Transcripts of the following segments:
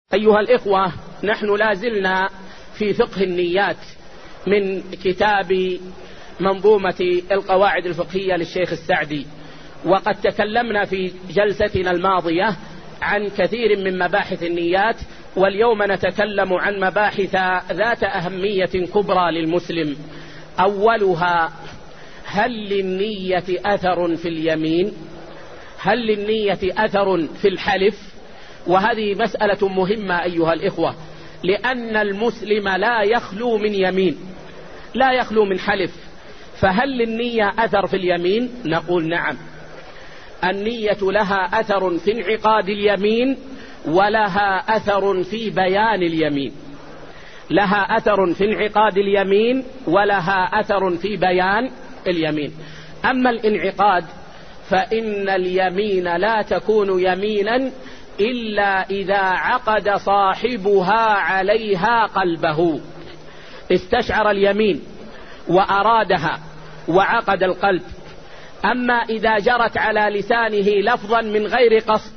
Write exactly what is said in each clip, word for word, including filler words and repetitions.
أيها الإخوة، نحن لازلنا في فقه النيات من كتاب منظومة القواعد الفقهية للشيخ السعدي، وقد تكلمنا في جلستنا الماضية عن كثير من مباحث النيات، واليوم نتكلم عن مباحث ذات أهمية كبرى للمسلم. أولها: هل للنية أثر في اليمين؟ هل للنية أثر في الحلف؟ وهذه مسألة مهمة أيها الإخوة، لأن المسلم لا يخلو من يمين، لا يخلو من حلف. فهل للنية أثر في اليمين؟ نقول نعم، النية لها أثر في انعقاد اليمين، ولها أثر في بيان اليمين. لها أثر في انعقاد اليمين، ولها أثر في بيان اليمين. أما الانعقاد فإن اليمين لا تكون يمينا إلا إذا عقد صاحبها عليها قلبه، استشعر اليمين وأرادها وعقد القلب. أما إذا جرت على لسانه لفظا من غير قصد،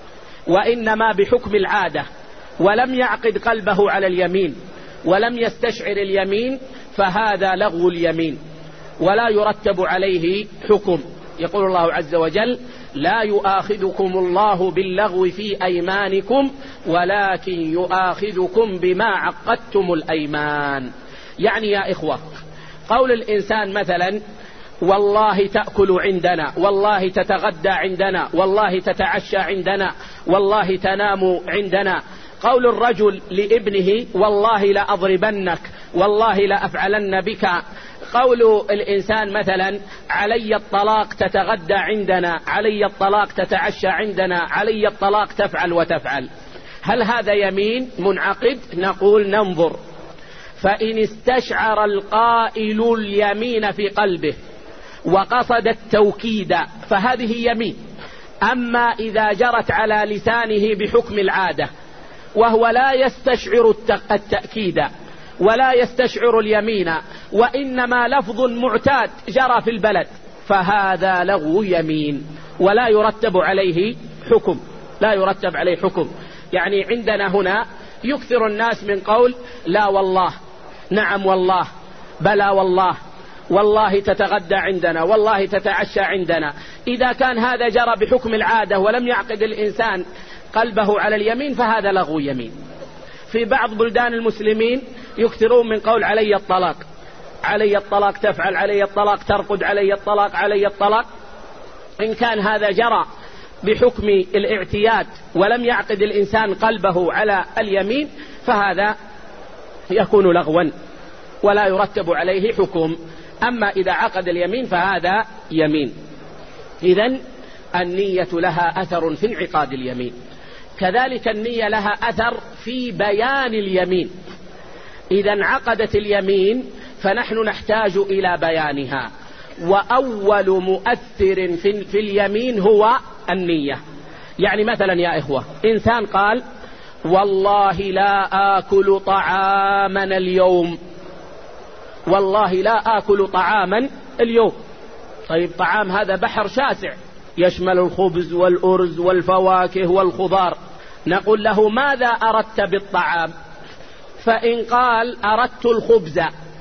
وإنما بحكم العادة، ولم يعقد قلبه على اليمين ولم يستشعر اليمين، فهذا لغو اليمين ولا يرتب عليه حكم. يقول الله عز وجل: لا يؤاخذكم الله باللغو في أيمانكم ولكن يؤاخذكم بما عقدتم الأيمان. يعني يا إخوة، قول الإنسان مثلا: والله تأكل عندنا، والله تتغدى عندنا، والله تتعشى عندنا، والله تنام عندنا. قول الرجل لابنه: والله لأضربنك، والله لأفعلن بك. قول الإنسان مثلا: علي الطلاق تتغدى عندنا، علي الطلاق تتعشى عندنا، علي الطلاق تفعل وتفعل. هل هذا يمين منعقد؟ نقول ننظر. فإن استشعر القائل اليمين في قلبه وقصد التوكيد فهذه يمين. أما إذا جرت على لسانه بحكم العادة وهو لا يستشعر التأكيد ولا يستشعر اليمين، وإنما لفظ معتاد جرى في البلد، فهذا لغو يمين ولا يرتب عليه حكم، لا يرتب عليه حكم. يعني عندنا هنا يكثر الناس من قول: لا والله، نعم والله، بلى والله، والله تتغدى عندنا، والله تتعشى عندنا. إذا كان هذا جرى بحكم العادة ولم يعقد الإنسان قلبه على اليمين فهذا لغو يمين. في بعض بلدان المسلمين يكثرون من قول: علي الطلاق، علي الطلاق تفعل، علي الطلاق ترقد، علي الطلاق، علي الطلاق. إن كان هذا جرى بحكم الاعتياد ولم يعقد الإنسان قلبه على اليمين فهذا يكون لغوا ولا يرتب عليه حكم. أما إذا عقد اليمين فهذا يمين. إذن النية لها أثر في انعقاد اليمين، كذلك النية لها أثر في بيان اليمين. إذا انعقدت اليمين فنحن نحتاج إلى بيانها، وأول مؤثر في, في اليمين هو النية. يعني مثلا يا إخوة، إنسان قال: والله لا آكل طعاما اليوم، والله لا آكل طعاما اليوم. طيب، طعام هذا بحر شاسع يشمل الخبز والأرز والفواكه والخضار. نقول له: ماذا أردت بالطعام؟ فإن قال: أردت الخبز،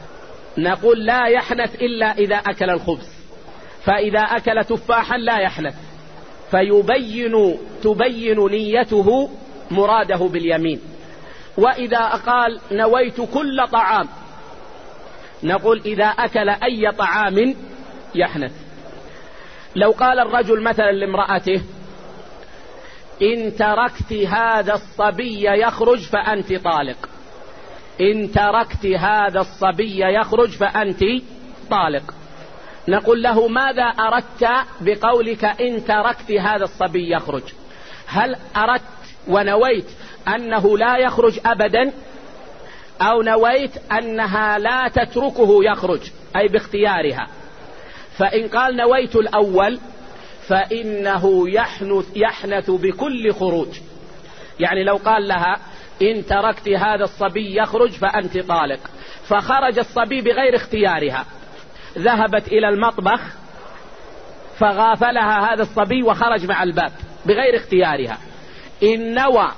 نقول: لا يحنث إلا إذا أكل الخبز، فإذا أكل تفاحا لا يحنث. فيبين تبين نيته مراده باليمين. وإذا قال: نويت كل طعام، نقول: إذا أكل أي طعام يحنث. لو قال الرجل مثلا لامرأته: إن تركت هذا الصبي يخرج فأنت طالق، إن تركت هذا الصبي يخرج فأنت طالق. نقول له: ماذا أردت بقولك إن تركت هذا الصبي يخرج؟ هل أردت ونويت أنه لا يخرج أبدا، أو نويت أنها لا تتركه يخرج أي باختيارها؟ فإن قال: نويت الأول فإنه يحنث, يحنث بكل خروج. يعني لو قال لها: إن تركت هذا الصبي يخرج فأنت طالق، فخرج الصبي بغير اختيارها، ذهبت إلى المطبخ فغافلها هذا الصبي وخرج مع الباب بغير اختيارها، إن نوى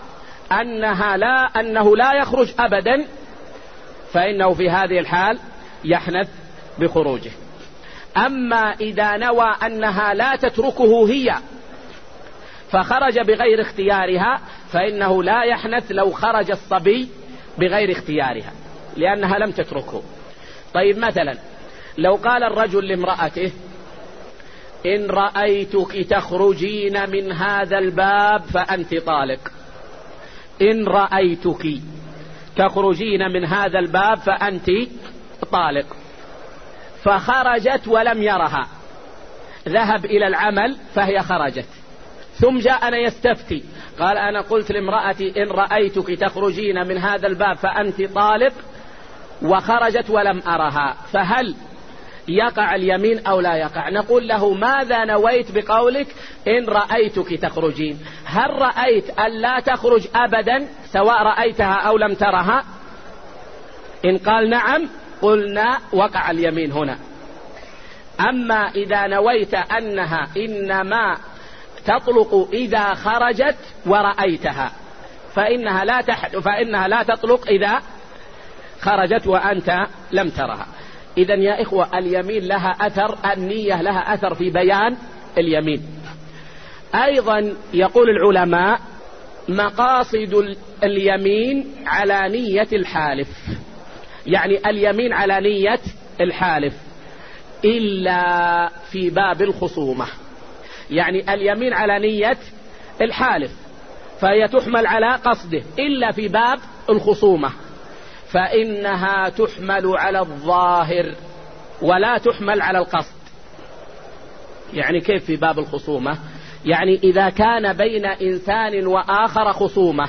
أنها لا أنه لا يخرج أبدا، فإنه في هذه الحال يحنث بخروجه. أما إذا نوى أنها لا تتركه هي فخرج بغير اختيارها فإنه لا يحنث لو خرج الصبي بغير اختيارها لأنها لم تتركه. طيب مثلا لو قال الرجل لامرأته إن رأيتك تخرجين من هذا الباب فأنت طالق، إن رأيتك تخرجين من هذا الباب فأنت طالق، فخرجت ولم يرها، ذهب إلى العمل فهي خرجت، ثم جاءنا يستفتي قال أنا قلت لامرأتي إن رأيتك تخرجين من هذا الباب فأنت طالق وخرجت ولم أرها، فهل يقع اليمين أو لا يقع؟ نقول له ماذا نويت بقولك إن رأيتك تخرجين؟ هل رأيت أن لا تخرج أبدا سواء رأيتها أو لم ترها؟ إن قال نعم قلنا وقع اليمين هنا. أما إذا نويت أنها إنما تطلق إذا خرجت ورأيتها فإنها لا تحد فإنها لا تطلق إذا خرجت وأنت لم ترها. إذن يا إخوة اليمين لها أثر، النية لها أثر في بيان اليمين. أيضا يقول العلماء مقاصد اليمين على نية الحالف، يعني اليمين على نية الحالف إلا في باب الخصومة، يعني اليمين على نية الحالف فهي تحمل على قصده إلا في باب الخصومة فإنها تحمل على الظاهر ولا تحمل على القصد. يعني كيف في باب الخصومة؟ يعني إذا كان بين إنسان وآخر خصومة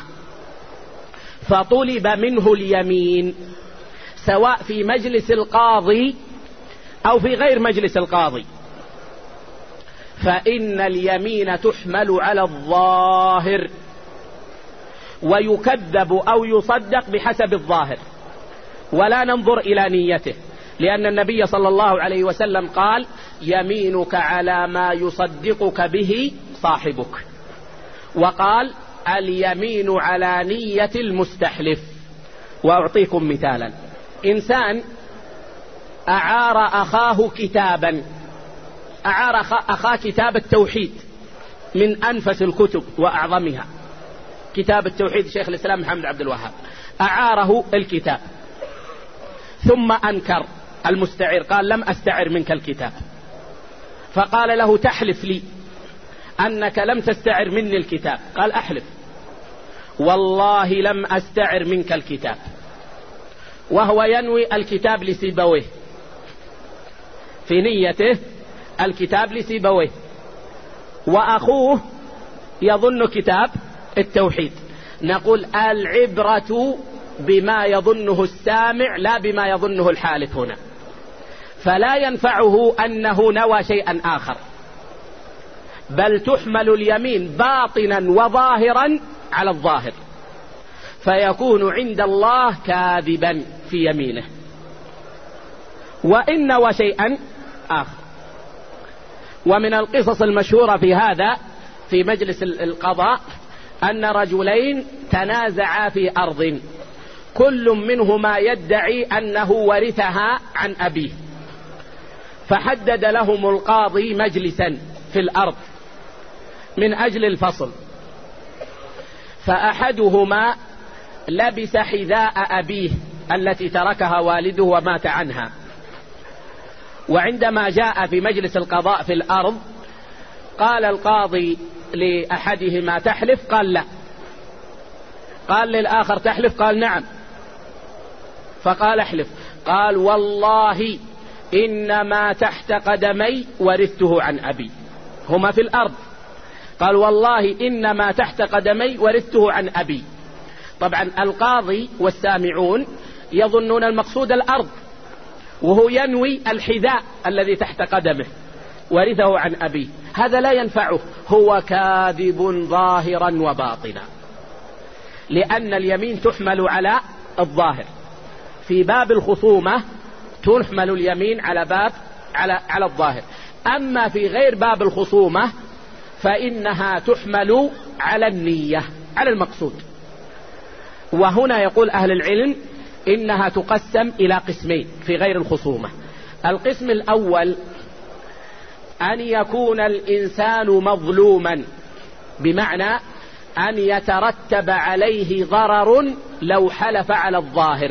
فطلب منه اليمين سواء في مجلس القاضي أو في غير مجلس القاضي فإن اليمين تحمل على الظاهر ويكذب أو يصدق بحسب الظاهر ولا ننظر إلى نيته، لأن النبي صلى الله عليه وسلم قال يمينك على ما يصدقك به صاحبك، وقال اليمين على نية المستحلف. وأعطيكم مثالا، إنسان أعار أخاه كتابا، أعار أخاه كتاب التوحيد من أنفس الكتب وأعظمها كتاب التوحيد شيخ الإسلام محمد عبد الوهاب، أعاره الكتاب ثم أنكر المستعير قال لم أستعر منك الكتاب، فقال له تحلف لي أنك لم تستعر مني الكتاب، قال أحلف والله لم أستعر منك الكتاب، وهو ينوي الكتاب لسيبويه، في نيته الكتاب لسيبويه، وأخوه يظن كتاب التوحيد. نقول العبرة بما يظنه السامع لا بما يظنه الحالف هنا، فلا ينفعه أنه نوى شيئا آخر، بل تحمل اليمين باطنا وظاهرا على الظاهر فيكون عند الله كاذبا في يمينه. وإن نوى شيئا آخر. ومن القصص المشهورة في هذا في مجلس القضاء أن رجلين تنازعا في أرض كل منهما يدعي أنه ورثها عن أبيه، فحدد لهم القاضي مجلسا في الأرض من أجل الفصل، فأحدهما لبس حذاء أبيه التي تركها والده ومات عنها، وعندما جاء في مجلس القضاء في الأرض قال القاضي لأحدهما تحلف؟ قال لا. قال للآخر تحلف؟ قال نعم. فقال احلف. قال والله إنما تحت قدمي ورثته عن أبي. هما في الأرض. قال والله إنما تحت قدمي ورثته عن أبي. طبعا القاضي والسامعون يظنون المقصود الأرض، وهو ينوي الحذاء الذي تحت قدمه ورثه عن أبيه، هذا لا ينفعه، هو كاذب ظاهرا وباطنا، لأن اليمين تحمل على الظاهر. في باب الخصومة تحمل اليمين على باب على على الظاهر، أما في غير باب الخصومة فإنها تحمل على النية، على المقصود. وهنا يقول أهل العلم إنها تقسم إلى قسمين في غير الخصومة. القسم الأول أن يكون الإنسان مظلوما، بمعنى أن يترتب عليه ضرر لو حلف على الظاهر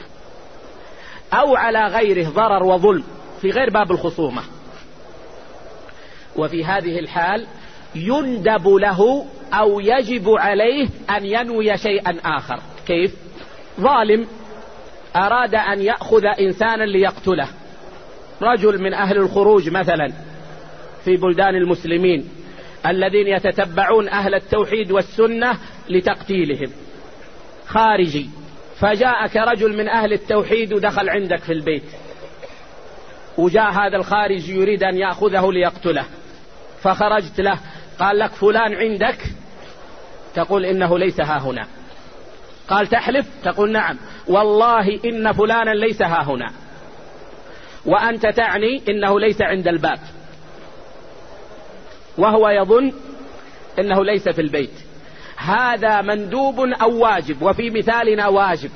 أو على غيره ضرر وظلم في غير باب الخصومة، وفي هذه الحال يندب له أو يجب عليه أن ينوي شيئا آخر. كيف؟ ظالم أراد أن يأخذ إنسانا ليقتله، رجل من أهل الخروج مثلا في بلدان المسلمين الذين يتتبعون أهل التوحيد والسنة لتقتيلهم، خارجي، فجاءك رجل من أهل التوحيد ودخل عندك في البيت، وجاء هذا الخارجي يريد أن يأخذه ليقتله، فخرجت له قال لك فلان عندك، تقول إنه ليس ها هنا. قال تحلف؟ تقول نعم والله إن فلانا ليس ها هنا، وأنت تعني إنه ليس عند الباب، وهو يظن إنه ليس في البيت. هذا مندوب أو واجب؟ وفي مثالنا واجب،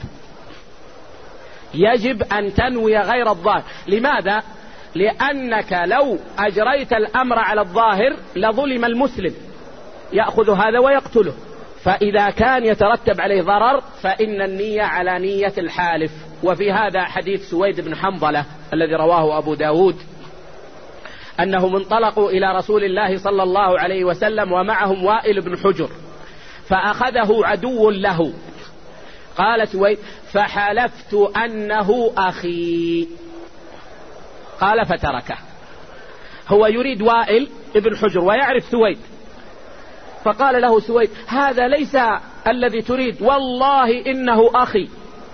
يجب أن تنوي غير الظاهر. لماذا؟ لأنك لو أجريت الأمر على الظاهر لظلم المسلم، يأخذ هذا ويقتله، فإذا كان يترتب عليه ضرر فإن النية على نية الحالف. وفي هذا حديث سويد بن حنظلة الذي رواه أبو داود أنهم انطلقوا إلى رسول الله صلى الله عليه وسلم ومعهم وائل بن حجر، فأخذه عدو له. قال سويد فحلفت أنه أخي، قال فتركه. هو يريد وائل بن حجر ويعرف سويد، فقال له سويد هذا ليس الذي تريد، والله إنه أخي.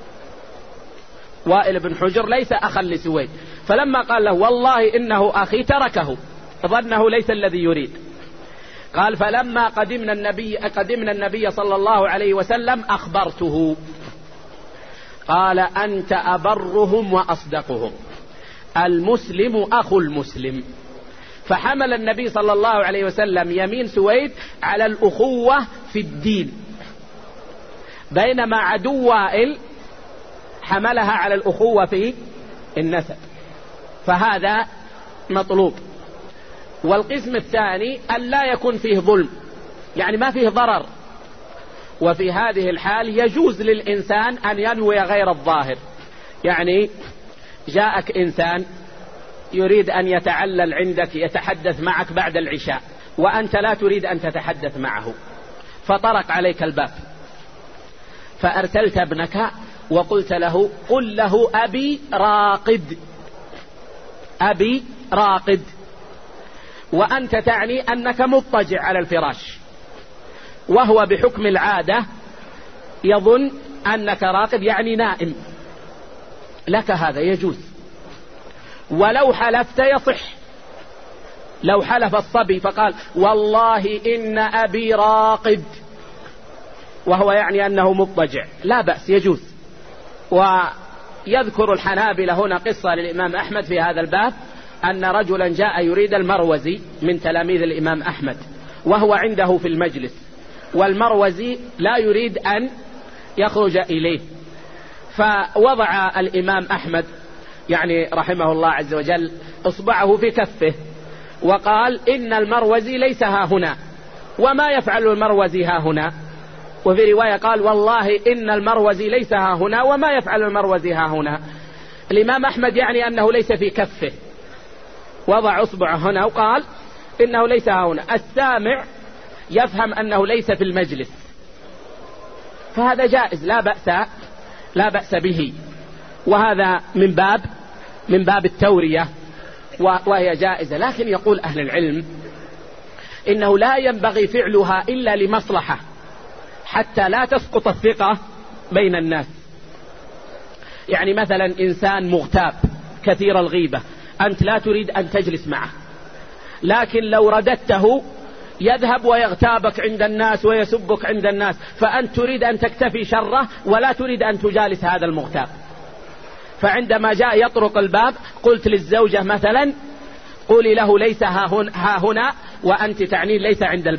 وائل بن حجر ليس أخا لسويد، فلما قال له والله إنه أخي تركه، ظنه ليس الذي يريد. قال فلما قدمنا النبي, قدمنا النبي صلى الله عليه وسلم أخبرته، قال أنت أبرهم وأصدقهم، المسلم أخو المسلم. فحمل النبي صلى الله عليه وسلم يمين سويد على الأخوة في الدين، بينما عدو وائل حملها على الأخوة في النسب، فهذا مطلوب. والقسم الثاني أن لا يكون فيه ظلم، يعني ما فيه ضرر، وفي هذه الحال يجوز للإنسان أن ينوي غير الظاهر. يعني جاءك إنسان يريد أن يتعلل عندك، يتحدث معك بعد العشاء، وأنت لا تريد أن تتحدث معه، فطرق عليك الباب، فأرسلت ابنك وقلت له قل له أبي راقد، أبي راقد، وأنت تعني أنك مضطجع على الفراش، وهو بحكم العادة يظن أنك راقد يعني نائم، لك هذا يجوز. ولو حلفت يصح، لو حلف الصبي فقال والله إن أبي راقد وهو يعني أنه مضطجع، لا بأس، يجوز. ويذكر الحنابلة هنا قصة للإمام أحمد في هذا الباب، أن رجلا جاء يريد المروزي من تلاميذ الإمام أحمد، وهو عنده في المجلس، والمروزي لا يريد أن يخرج إليه، فوضع الإمام أحمد يعني رحمه الله عز وجل إصبعه في كفه وقال إن المروزي ليس ها هنا، وما يفعل المروزي ها هنا. وفي رواية قال والله إن المروزي ليس ها هنا وما يفعل المروزي ها هنا. الإمام أحمد يعني أنه ليس في كفه، وضع إصبعه هنا وقال إنه ليس ها هنا. السامع يفهم أنه ليس في المجلس، فهذا جائز، لا بأس لا بأس به، وهذا من باب من باب التورية وهي جائزة. لكن يقول أهل العلم إنه لا ينبغي فعلها إلا لمصلحة، حتى لا تسقط الثقة بين الناس. يعني مثلا إنسان مغتاب كثير الغيبة، أنت لا تريد أن تجلس معه، لكن لو رددته يذهب ويغتابك عند الناس ويسبك عند الناس، فأنت تريد أن تكتفي شره ولا تريد أن تجالس هذا المغتاب. فعندما جاء يطرق الباب قلت للزوجة مثلا قولي له ليس ها هنا، وأنت تعنين ليس عند الباب،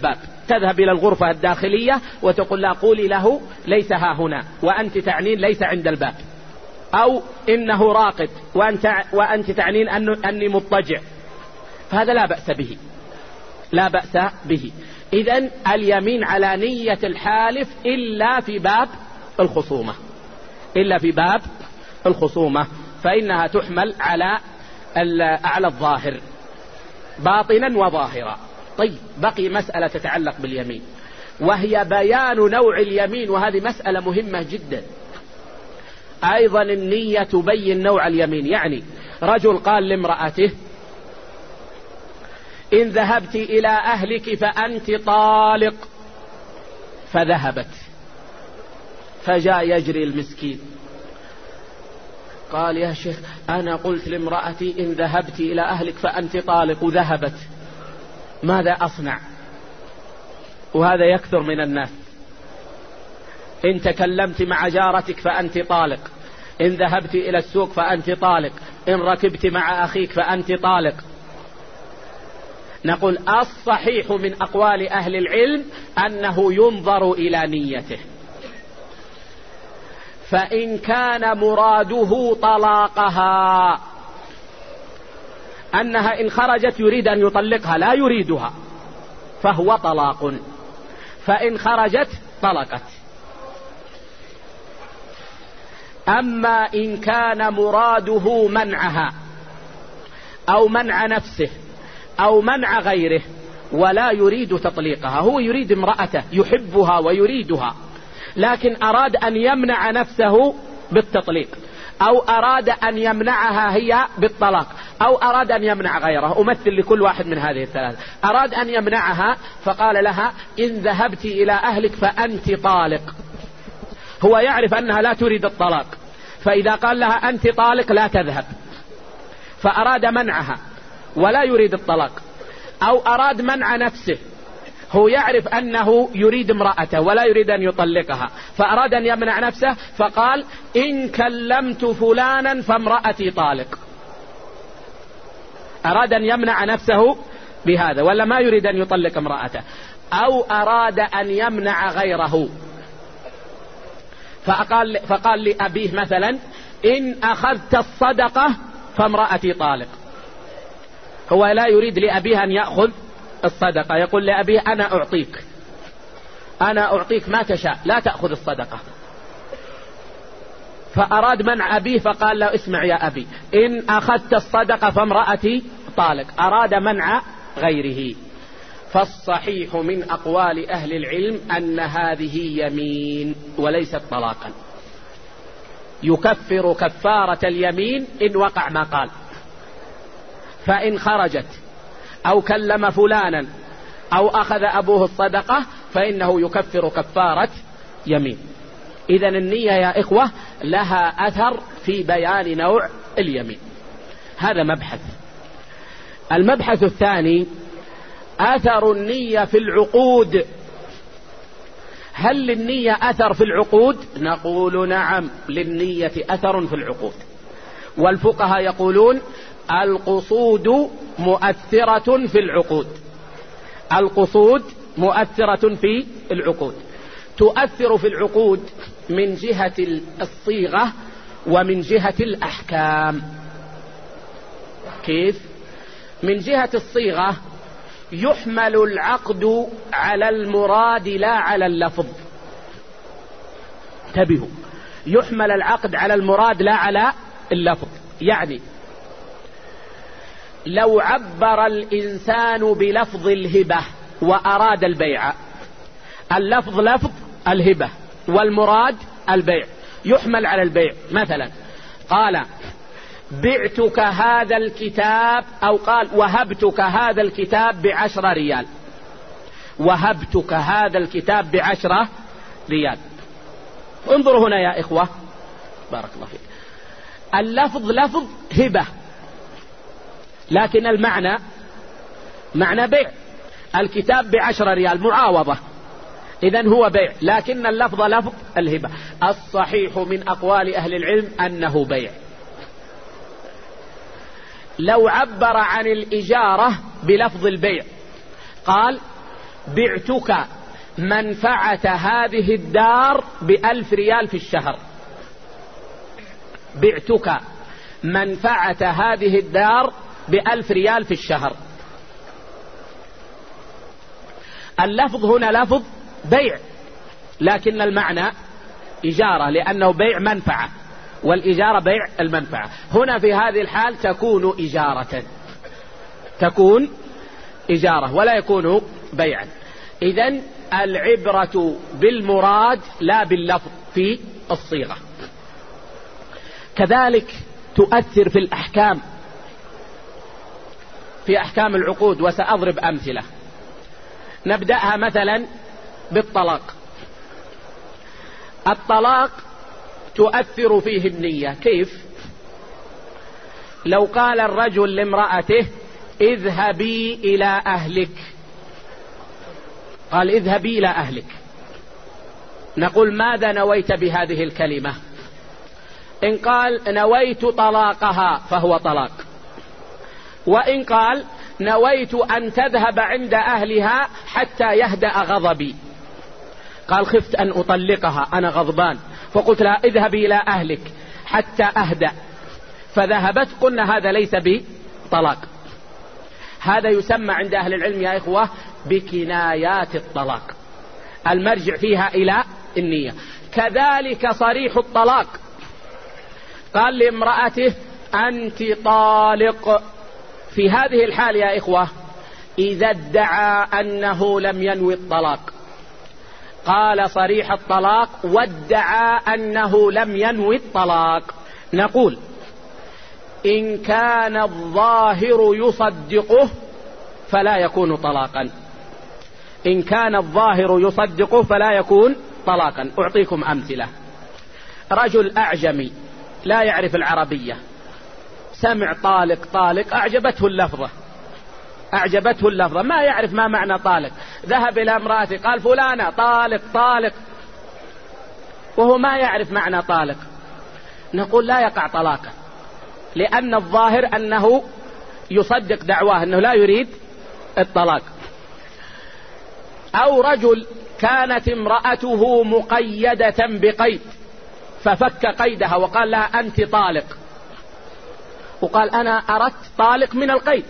تذهب إلى الغرفة الداخلية وتقول لا قولي له ليس ها هنا وأنت تعنين ليس عند الباب، أو إنه راقد وأنت, وأنت تعنين أني مضطجع، فهذا لا بأس به، لا بأس به. إذن اليمين على نية الحالف إلا في باب الخصومة، إلا في باب الخصومة فإنها تحمل على على الظاهر باطنا وظاهرا. طيب بقي مسألة تتعلق باليمين، وهي بيان نوع اليمين، وهذه مسألة مهمة جدا. أيضا النية تبين نوع اليمين. يعني رجل قال لامرأته إن ذهبت إلى أهلك فأنت طالق، فذهبت، فجاء يجري المسكين قال يا شيخ أنا قلت لامرأتي إن ذهبت إلى أهلك فأنت طالق وذهبت، ماذا أصنع؟ وهذا يكثر من الناس. إن تكلمت مع جارتك فأنت طالق، إن ذهبت إلى السوق فأنت طالق، إن ركبت مع أخيك فأنت طالق. نقول الصحيح من أقوال أهل العلم أنه ينظر إلى نيته، فإن كان مراده طلاقها، أنها إن خرجت يريد أن يطلقها لا يريدها فهو طلاق، فإن خرجت طلقت. أما إن كان مراده منعها أو منع نفسه أو منع غيره ولا يريد تطليقها، هو يريد امرأته يحبها ويريدها، لكن أراد أن يمنع نفسه بالتطليق، أو أراد أن يمنعها هي بالطلاق، أو أراد أن يمنع غيره. أمثل لكل واحد من هذه الثلاثة. أراد أن يمنعها فقال لها إن ذهبت إلى أهلك فأنت طالق، هو يعرف أنها لا تريد الطلاق، فإذا قال لها أنت طالق لا تذهب، فأراد منعها ولا يريد الطلاق. أو أراد منع نفسه، هو يعرف أنه يريد امرأته ولا يريد أن يطلقها، فأراد أن يمنع نفسه فقال إن كلمت فلانا فامرأتي طالق. أراد أن يمنع نفسه بهذا ولا ما يريد أن يطلق امرأته. أو أراد أن يمنع غيره، فقال, فقال لأبيه مثلا إن أخذت الصدقة فامرأتي طالق، هو لا يريد لأبيه أن يأخذ الصدقة، يقول لأبيه أنا أعطيك أنا أعطيك ما تشاء لا تأخذ الصدقة. فأراد منع أبيه فقال له اسمع يا أبي إن أخذت الصدقة فامرأتي طالق، أراد منع غيره. فالصحيح من أقوال أهل العلم أن هذه يمين وليست طلاقا، يكفر كفارة اليمين إن وقع ما قال. فإن خرجت أو كلم فلانا أو أخذ أبوه الصدقة فإنه يكفر كفارة يمين. إذن النية يا إخوة لها أثر في بيان نوع اليمين. هذا مبحث. المبحث الثاني أثر النية في العقود. هل للنية أثر في العقود؟ نقول نعم، للنية أثر في العقود. والفقهاء يقولون القصود مؤثرة في العقود، القصود مؤثرة في العقود. تؤثر في العقود من جهة الصيغة ومن جهة الأحكام. كيف؟ من جهة الصيغة يحمل العقد على المراد لا على اللفظ. انتبهوا، يحمل العقد على المراد لا على اللفظ. يعني لو عبر الإنسان بلفظ الهبة وأراد البيع، اللفظ لفظ الهبة والمراد البيع، يحمل على البيع. مثلا قال بعتك هذا الكتاب، أو قال وهبتك هذا الكتاب بعشرة ريال، وهبتك هذا الكتاب بعشرة ريال. انظروا هنا يا إخوة بارك الله فيك، اللفظ لفظ هبة لكن المعنى معنى بيع. الكتاب بعشرة ريال معاوضة، إذن هو بيع، لكن اللفظ لفظ الهبة. الصحيح من أقوال أهل العلم أنه بيع. لو عبر عن الإجارة بلفظ البيع قال بعتك منفعة هذه الدار بألف ريال في الشهر، بعتك منفعة هذه الدار بألف ريال في الشهر. اللفظ هنا لفظ بيع، لكن المعنى إجارة، لأنه بيع منفعة، والإجارة بيع المنفعة. هنا في هذه الحال تكون إجارة، تكون إجارة ولا يكون بيعا. إذن العبرة بالمراد لا باللفظ في الصيغة. كذلك تؤثر في الأحكام، في أحكام العقود، وسأضرب أمثلة. نبدأها مثلا بالطلاق. الطلاق تؤثر فيه النية. كيف؟ لو قال الرجل لامرأته اذهبي إلى أهلك، قال اذهبي إلى أهلك، نقول ماذا نويت بهذه الكلمة؟ إن قال نويت طلاقها فهو طلاق، وإن قال نويت أن تذهب عند أهلها حتى يهدأ غضبي، قال خفت أن أطلقها أنا غضبان فقلت لها اذهبي إلى أهلك حتى أهدأ فذهبت، قلنا هذا ليس بطلاق. هذا يسمى عند أهل العلم يا إخوة بكنايات الطلاق، المرجع فيها إلى النية. كذلك صريح الطلاق، قال لامرأته أنت طالق، في هذه الحال يا إخوة إذا ادعى أنه لم ينوي الطلاق، قال صريح الطلاق وادعى أنه لم ينوي الطلاق، نقول إن كان الظاهر يصدقه فلا يكون طلاقا، إن كان الظاهر يصدقه فلا يكون طلاقا. أعطيكم أمثلة. رجل أعجمي لا يعرف العربية، سمع طالق طالق، أعجبته اللفظة، أعجبته اللفظة، ما يعرف ما معنى طالق، ذهب إلى امرأته قال فلانة طالق طالق، وهو ما يعرف معنى طالق، نقول لا يقع طلاقا، لأن الظاهر أنه يصدق دعواه أنه لا يريد الطلاق. أو رجل كانت امرأته مقيدة بقيد ففك قيدها وقال لها أنت طالق، وقال أنا أردت طالق من القيد،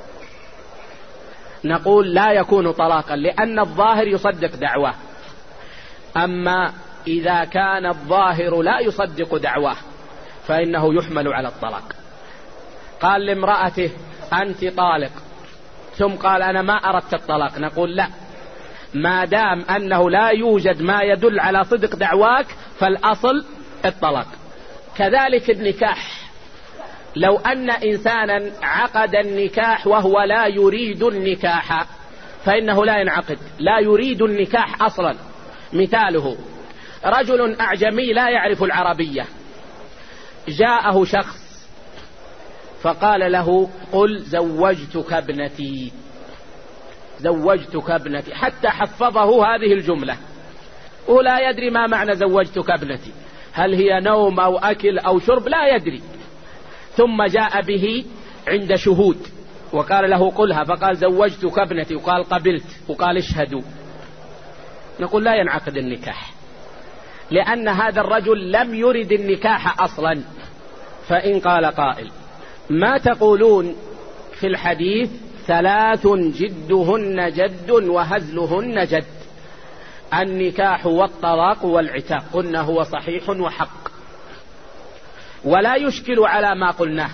نقول لا يكون طلاقا لأن الظاهر يصدق دعواه. أما إذا كان الظاهر لا يصدق دعواه فإنه يحمل على الطلاق. قال لامرأته أنت طالق ثم قال أنا ما أردت الطلاق، نقول لا، ما دام أنه لا يوجد ما يدل على صدق دعواك فالأصل الطلاق. كذلك النكاح، لو أن إنسانا عقد النكاح وهو لا يريد النكاح فإنه لا ينعقد، لا يريد النكاح أصلا. مثاله رجل أعجمي لا يعرف العربية، جاءه شخص فقال له قل زوجتك ابنتي، زوجتك ابنتي، حتى حفظه هذه الجملة ولا يدري ما معنى زوجتك ابنتي، هل هي نوم أو أكل أو شرب، لا يدري. ثم جاء به عند شهود وقال له قلها، فقال زوجتك ابنتي، وقال قبلت، وقال اشهدوا، نقول لا ينعقد النكاح لأن هذا الرجل لم يرد النكاح أصلا. فإن قال قائل ما تقولون في الحديث ثلاث جدهن جد وهزلهن جد، النكاح والطلاق والعتاق، قلنا هو صحيح وحق ولا يشكل على ما قلناه،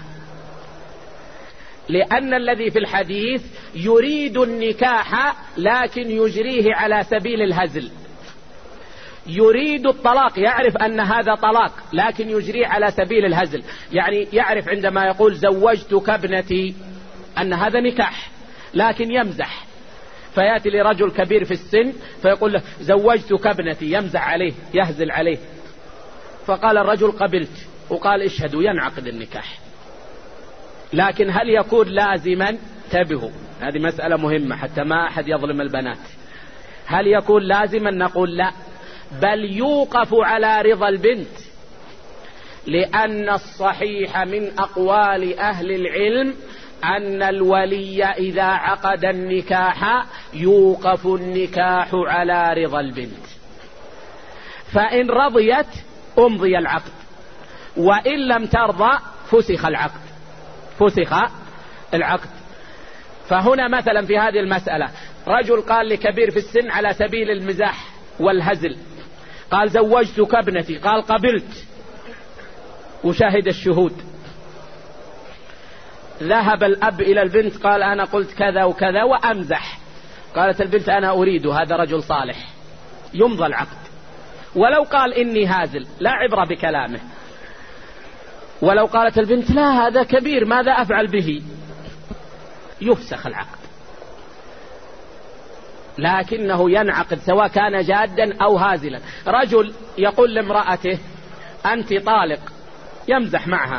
لأن الذي في الحديث يريد النكاح لكن يجريه على سبيل الهزل، يريد الطلاق يعرف أن هذا طلاق لكن يجريه على سبيل الهزل، يعني يعرف عندما يقول زوجتك ابنتي أن هذا نكاح لكن يمزح، فيأتي لرجل كبير في السن فيقول له زوجتك ابنتي، يمزح عليه يهزل عليه، فقال الرجل قبلت وقال اشهدوا، ينعقد النكاح. لكن هل يكون لازما؟ انتبهوا، هذه مسألة مهمة حتى ما أحد يظلم البنات. هل يكون لازما؟ نقول لا، بل يوقف على رضا البنت، لأن الصحيح من أقوال أهل العلم أن الولي إذا عقد النكاح يوقف النكاح على رضا البنت، فإن رضيت أمضي العقد، وإن لم ترضى فسخ العقد فسخ العقد. فهنا مثلا في هذه المسألة رجل قال لكبير في السن على سبيل المزاح والهزل، قال زوجتك ابنتي، قال قبلت، وشاهد الشهود. ذهب الأب إلى البنت قال أنا قلت كذا وكذا وأمزح، قالت البنت أنا أريد، هذا رجل صالح، يمضى العقد. ولو قال إني هازل لا عبرة بكلامه. ولو قالت البنت لا هذا كبير ماذا أفعل به، يفسخ العقد، لكنه ينعقد سواء كان جادا أو هازلا. رجل يقول لامرأته أنت طالق، يمزح معها،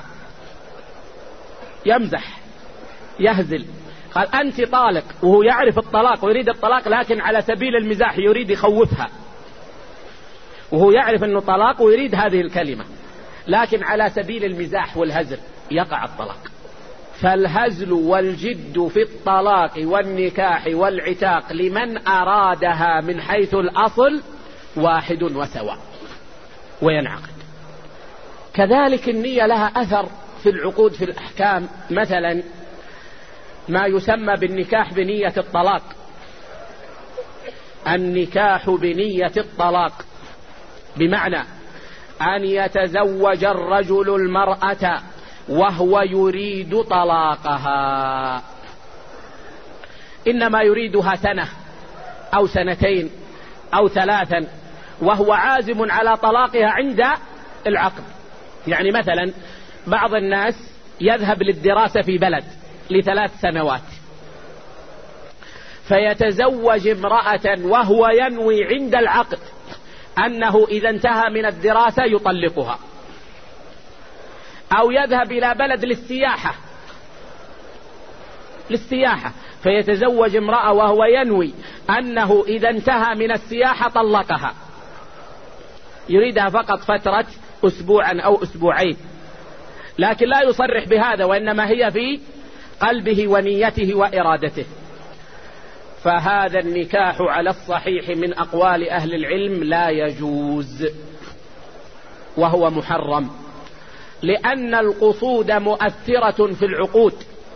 يمزح يهزل، قال أنت طالق، وهو يعرف الطلاق ويريد الطلاق، لكن على سبيل المزاح يريد يخوفها، وهو يعرف أنه طلاق ويريد هذه الكلمة، لكن على سبيل المزاح والهزل يقع الطلاق. فالهزل والجد في الطلاق والنكاح والعتاق لمن أرادها من حيث الأصل واحد وسواء وينعقد. كذلك النية لها أثر في العقود في الأحكام. مثلا ما يسمى بالنكاح بنية الطلاق، النكاح بنية الطلاق بمعنى أن يتزوج الرجل المرأة وهو يريد طلاقها، إنما يريدها سنة أو سنتين أو ثلاثا، وهو عازم على طلاقها عند العقد. يعني مثلا بعض الناس يذهب للدراسة في بلد لثلاث سنوات، فيتزوج امرأة وهو ينوي عند العقد أنه إذا انتهى من الدراسة يطلقها. أو يذهب إلى بلد للسياحة للسياحة فيتزوج امرأة وهو ينوي أنه إذا انتهى من السياحة طلقها، يريدها فقط فترة أسبوعا أو أسبوعين، لكن لا يصرح بهذا، وإنما هي في قلبه ونيته وإرادته. فهذا النكاح على الصحيح من أقوال أهل العلم لا يجوز، وهو محرم، لأن القصود مؤثرة في العقود،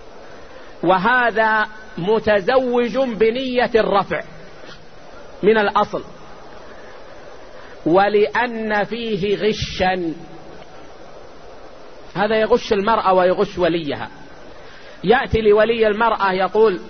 وهذا متزوج بنية الرفع من الأصل، ولأن فيه غشا، هذا يغش المرأة ويغش وليها. يأتي لولي المرأة يقول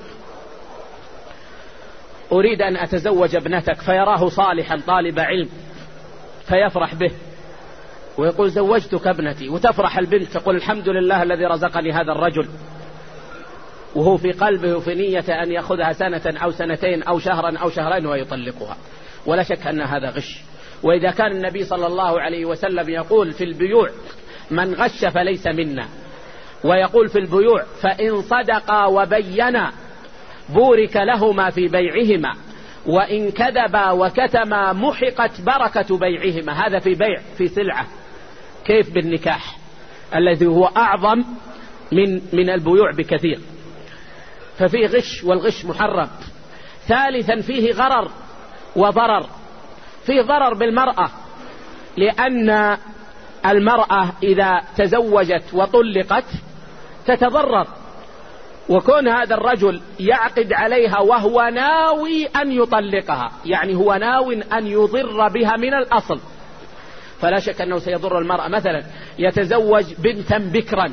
أريد أن أتزوج ابنتك، فيراه صالحا طالب علم فيفرح به ويقول زوجتك ابنتي، وتفرح البنت تقول الحمد لله الذي رزقني هذا الرجل، وهو في قلبه وفي نية أن يأخذها سنة أو سنتين أو شهرا أو شهرين ويطلقها. ولا شك أن هذا غش. وإذا كان النبي صلى الله عليه وسلم يقول في البيوع من غش فليس منا، ويقول في البيوع فإن صدقا وبينا بورك لهما في بيعهما، وإن كذبا وكتما محقت بركة بيعهما. هذا في بيع في سلعة، كيف بالنكاح الذي هو أعظم من من البيوع بكثير؟ ففيه غش، والغش محرم. ثالثا فيه غرر وضرر. فيه ضرر بالمرأة، لأن المرأة إذا تزوجت وطلقت تتضرر، وكون هذا الرجل يعقد عليها وهو ناوي أن يطلقها، يعني هو ناوي أن يضر بها من الأصل، فلا شك أنه سيضر المرأة. مثلا يتزوج بنتا بكرا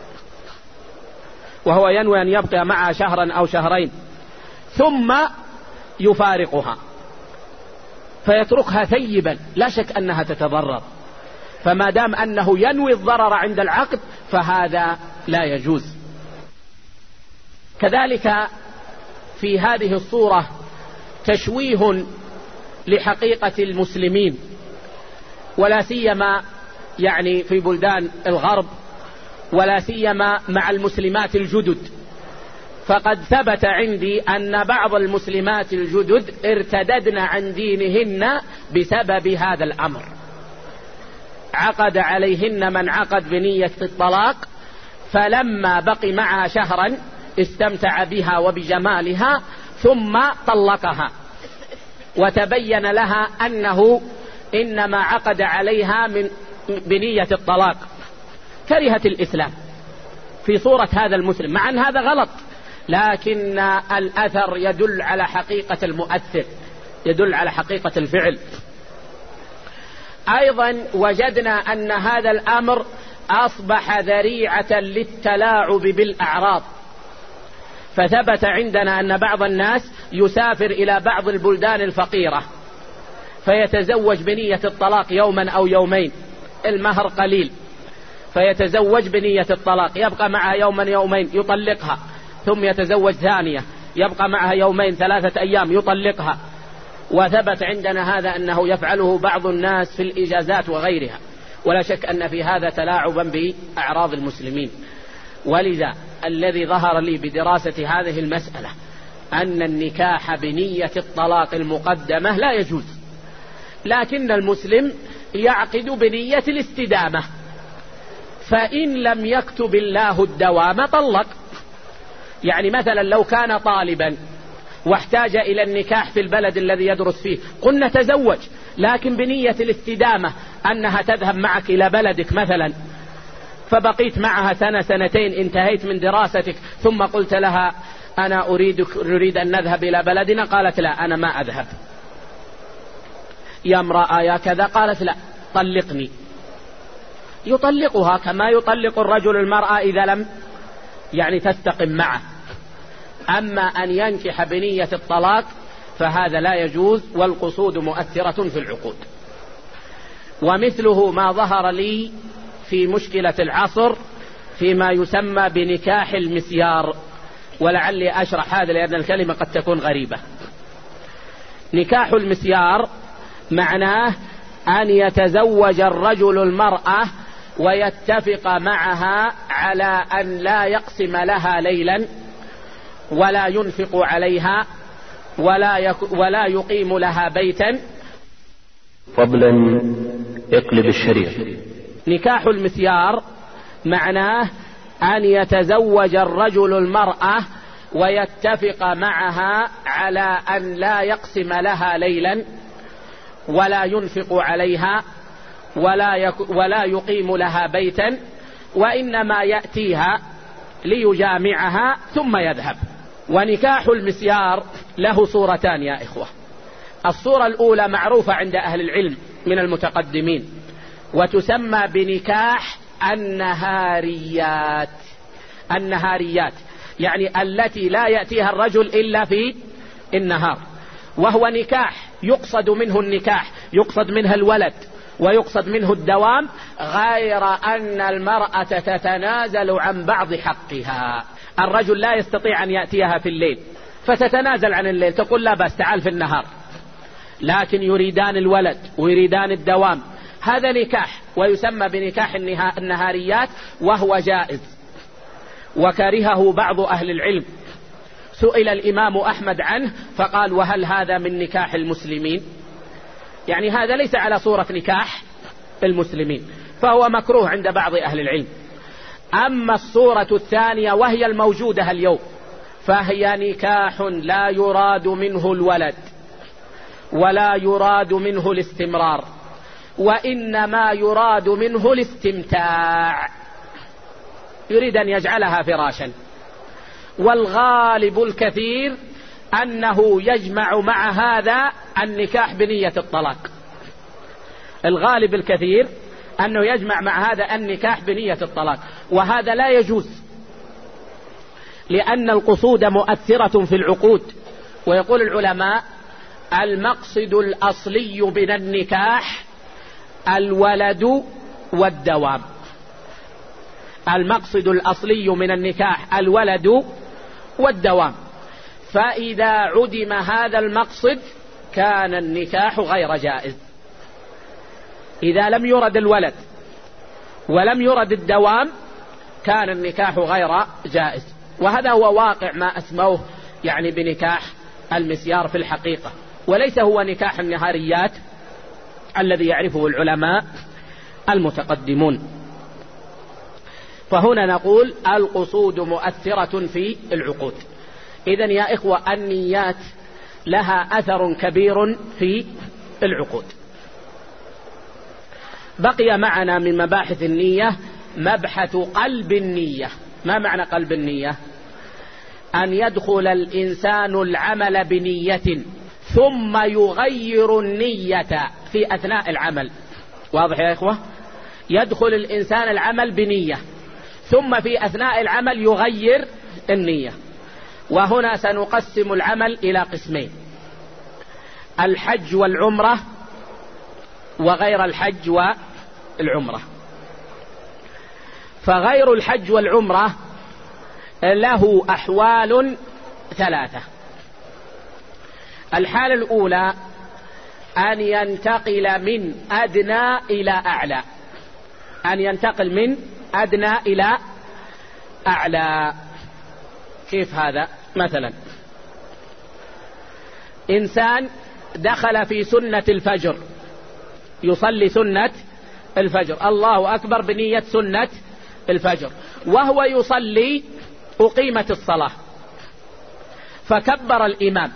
وهو ينوي أن يبقى معها شهرا أو شهرين، ثم يفارقها فيتركها ثيبا، لا شك أنها تتضرر. فما دام أنه ينوي الضرر عند العقد فهذا لا يجوز. كذلك في هذه الصورة تشويه لحقيقة المسلمين، ولا سيما يعني في بلدان الغرب، ولا سيما مع المسلمات الجدد. فقد ثبت عندي أن بعض المسلمات الجدد ارتددن عن دينهن بسبب هذا الأمر. عقد عليهن من عقد بنية الطلاق، فلما بقي معها شهرا استمتع بها وبجمالها ثم طلقها، وتبين لها أنه إنما عقد عليها من بنية الطلاق، كرهت الإسلام في صورة هذا المسلم، مع أن هذا غلط، لكن الأثر يدل على حقيقة المؤثر، يدل على حقيقة الفعل. أيضا وجدنا أن هذا الأمر أصبح ذريعة للتلاعب بالأعراض، فثبت عندنا أن بعض الناس يسافر إلى بعض البلدان الفقيرة فيتزوج بنية الطلاق يوما أو يومين، المهر قليل، فيتزوج بنية الطلاق، يبقى معها يوما يومين يطلقها، ثم يتزوج ثانية يبقى معها يومين ثلاثة أيام يطلقها. وثبت عندنا هذا أنه يفعله بعض الناس في الإجازات وغيرها، ولا شك أن في هذا تلاعبا بأعراض المسلمين. ولذا الذي ظهر لي بدراسة هذه المسألة أن النكاح بنية الطلاق المقدمة لا يجوز، لكن المسلم يعقد بنية الاستدامة، فإن لم يكتب الله الدوام طلق. يعني مثلا لو كان طالبا واحتاج إلى النكاح في البلد الذي يدرس فيه، قلنا تزوج، لكن بنية الاستدامة أنها تذهب معك إلى بلدك مثلا، فبقيت معها سنة سنتين، انتهيت من دراستك، ثم قلت لها أنا أريدك نريد أن نذهب إلى بلدنا، قالت لا أنا ما أذهب. يا امرأة يا كذا، قالت لا طلقني، يطلقها كما يطلق الرجل المرأة إذا لم يعني تستقم معه. أما أن ينكح بنية الطلاق فهذا لا يجوز، والقصود مؤثرة في العقود. ومثله ما ظهر لي في مشكلة العصر فيما يسمى بنكاح المسيار، ولعلي أشرح هذا لأن الكلمة قد تكون غريبة. نكاح المسيار معناه أن يتزوج الرجل المرأة ويتفق معها على أن لا يقسم لها ليلا، ولا ينفق عليها، ولا, يك ولا يقيم لها بيتا. فضلا اقلب الشريف. نكاح المسيار معناه أن يتزوج الرجل المرأة ويتفق معها على أن لا يقسم لها ليلا، ولا ينفق عليها، ولا, يك ولا يقيم لها بيتا، وإنما يأتيها ليجامعها ثم يذهب. ونكاح المسيار له صورتان يا إخوة. الصورة الأولى معروفة عند أهل العلم من المتقدمين، وتسمى بنكاح النهاريات. النهاريات يعني التي لا يأتيها الرجل إلا في النهار، وهو نكاح يقصد منه النكاح، يقصد منها الولد ويقصد منه الدوام، غير أن المرأة تتنازل عن بعض حقها. الرجل لا يستطيع أن يأتيها في الليل فتتنازل عن الليل، تقول لا بس تعال في النهار، لكن يريدان الولد ويريدان الدوام. هذا نكاح ويسمى بنكاح النهاريات، وهو جائز وكرهه بعض أهل العلم. سئل الإمام أحمد عنه فقال وهل هذا من نكاح المسلمين؟ يعني هذا ليس على صورة نكاح المسلمين، فهو مكروه عند بعض أهل العلم. أما الصورة الثانية وهي الموجودة اليوم فهي نكاح لا يراد منه الولد ولا يراد منه الاستمرار، وإنما يراد منه الاستمتاع، يريد أن يجعلها فراشا. والغالب الكثير أنه يجمع مع هذا النكاح بنية الطلاق، الغالب الكثير أنه يجمع مع هذا النكاح بنية الطلاق، وهذا لا يجوز، لأن القصود مؤثرة في العقود. ويقول العلماء المقصد الأصلي من النكاح الولد والدوام. المقصد الأصلي من النكاح الولد والدوام، فإذا عدم هذا المقصد كان النكاح غير جائز. إذا لم يرد الولد ولم يرد الدوام كان النكاح غير جائز. وهذا هو واقع ما أسموه يعني بنكاح المسيار في الحقيقة، وليس هو نكاح النهاريات الذي يعرفه العلماء المتقدمون. فهنا نقول القصود مؤثرة في العقود. إذن يا إخوة النيات لها أثر كبير في العقود. بقي معنا من مباحث النية مبحث قلب النية. ما معنى قلب النية؟ أن يدخل الإنسان العمل بنية ثم يغير النية في أثناء العمل. واضح يا إخوة؟ يدخل الإنسان العمل بنية ثم في أثناء العمل يغير النية. وهنا سنقسم العمل إلى قسمين: الحج والعمرة وغير الحج والعمرة. فغير الحج والعمرة له أحوال ثلاثة. الحالة الأولى أن ينتقل من أدنى إلى أعلى، أن ينتقل من أدنى إلى أعلى. كيف هذا؟ مثلا إنسان دخل في سنة الفجر، يصلي سنة الفجر، الله أكبر بنية سنة الفجر، وهو يصلي أقيمت الصلاة فكبر الإمام،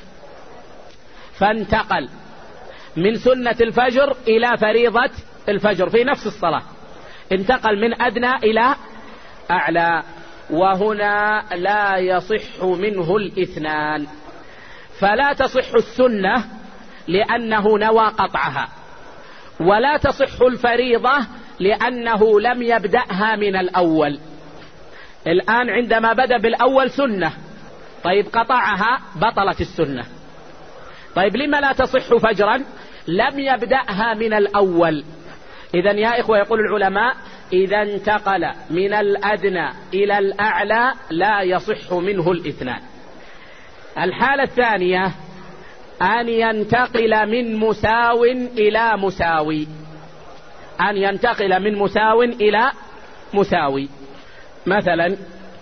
فانتقل من سنة الفجر إلى فريضة الفجر في نفس الصلاة، انتقل من أدنى إلى أعلى. وهنا لا يصح منه الاثنان، فلا تصح السنة لأنه نوى قطعها، ولا تصح الفريضة لأنه لم يبدأها من الأول. الآن عندما بدأ بالأول سنة، طيب قطعها بطلت السنة. طيب لما لا تصح فجرا؟ لم يبدأها من الأول. إذن يا إخوة يقول العلماء إذا انتقل من الأدنى إلى الأعلى لا يصح منه الاثنان. الحالة الثانية أن ينتقل من مساو إلى مساوي، أن ينتقل من مساو إلى مساوي. مثلا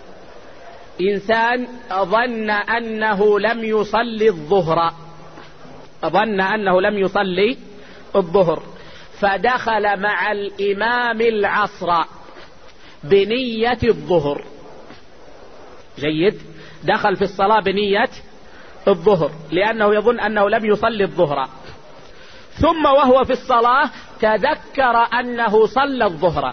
إنسان ظن أنه لم يصلي الظهر، ظن أنه لم يصلي الظهر فدخل مع الإمام العصر بنية الظهر. جيد، دخل في الصلاة بنية الظهر لأنه يظن أنه لم يصلي الظهر، ثم وهو في الصلاة تذكر أنه صلى الظهر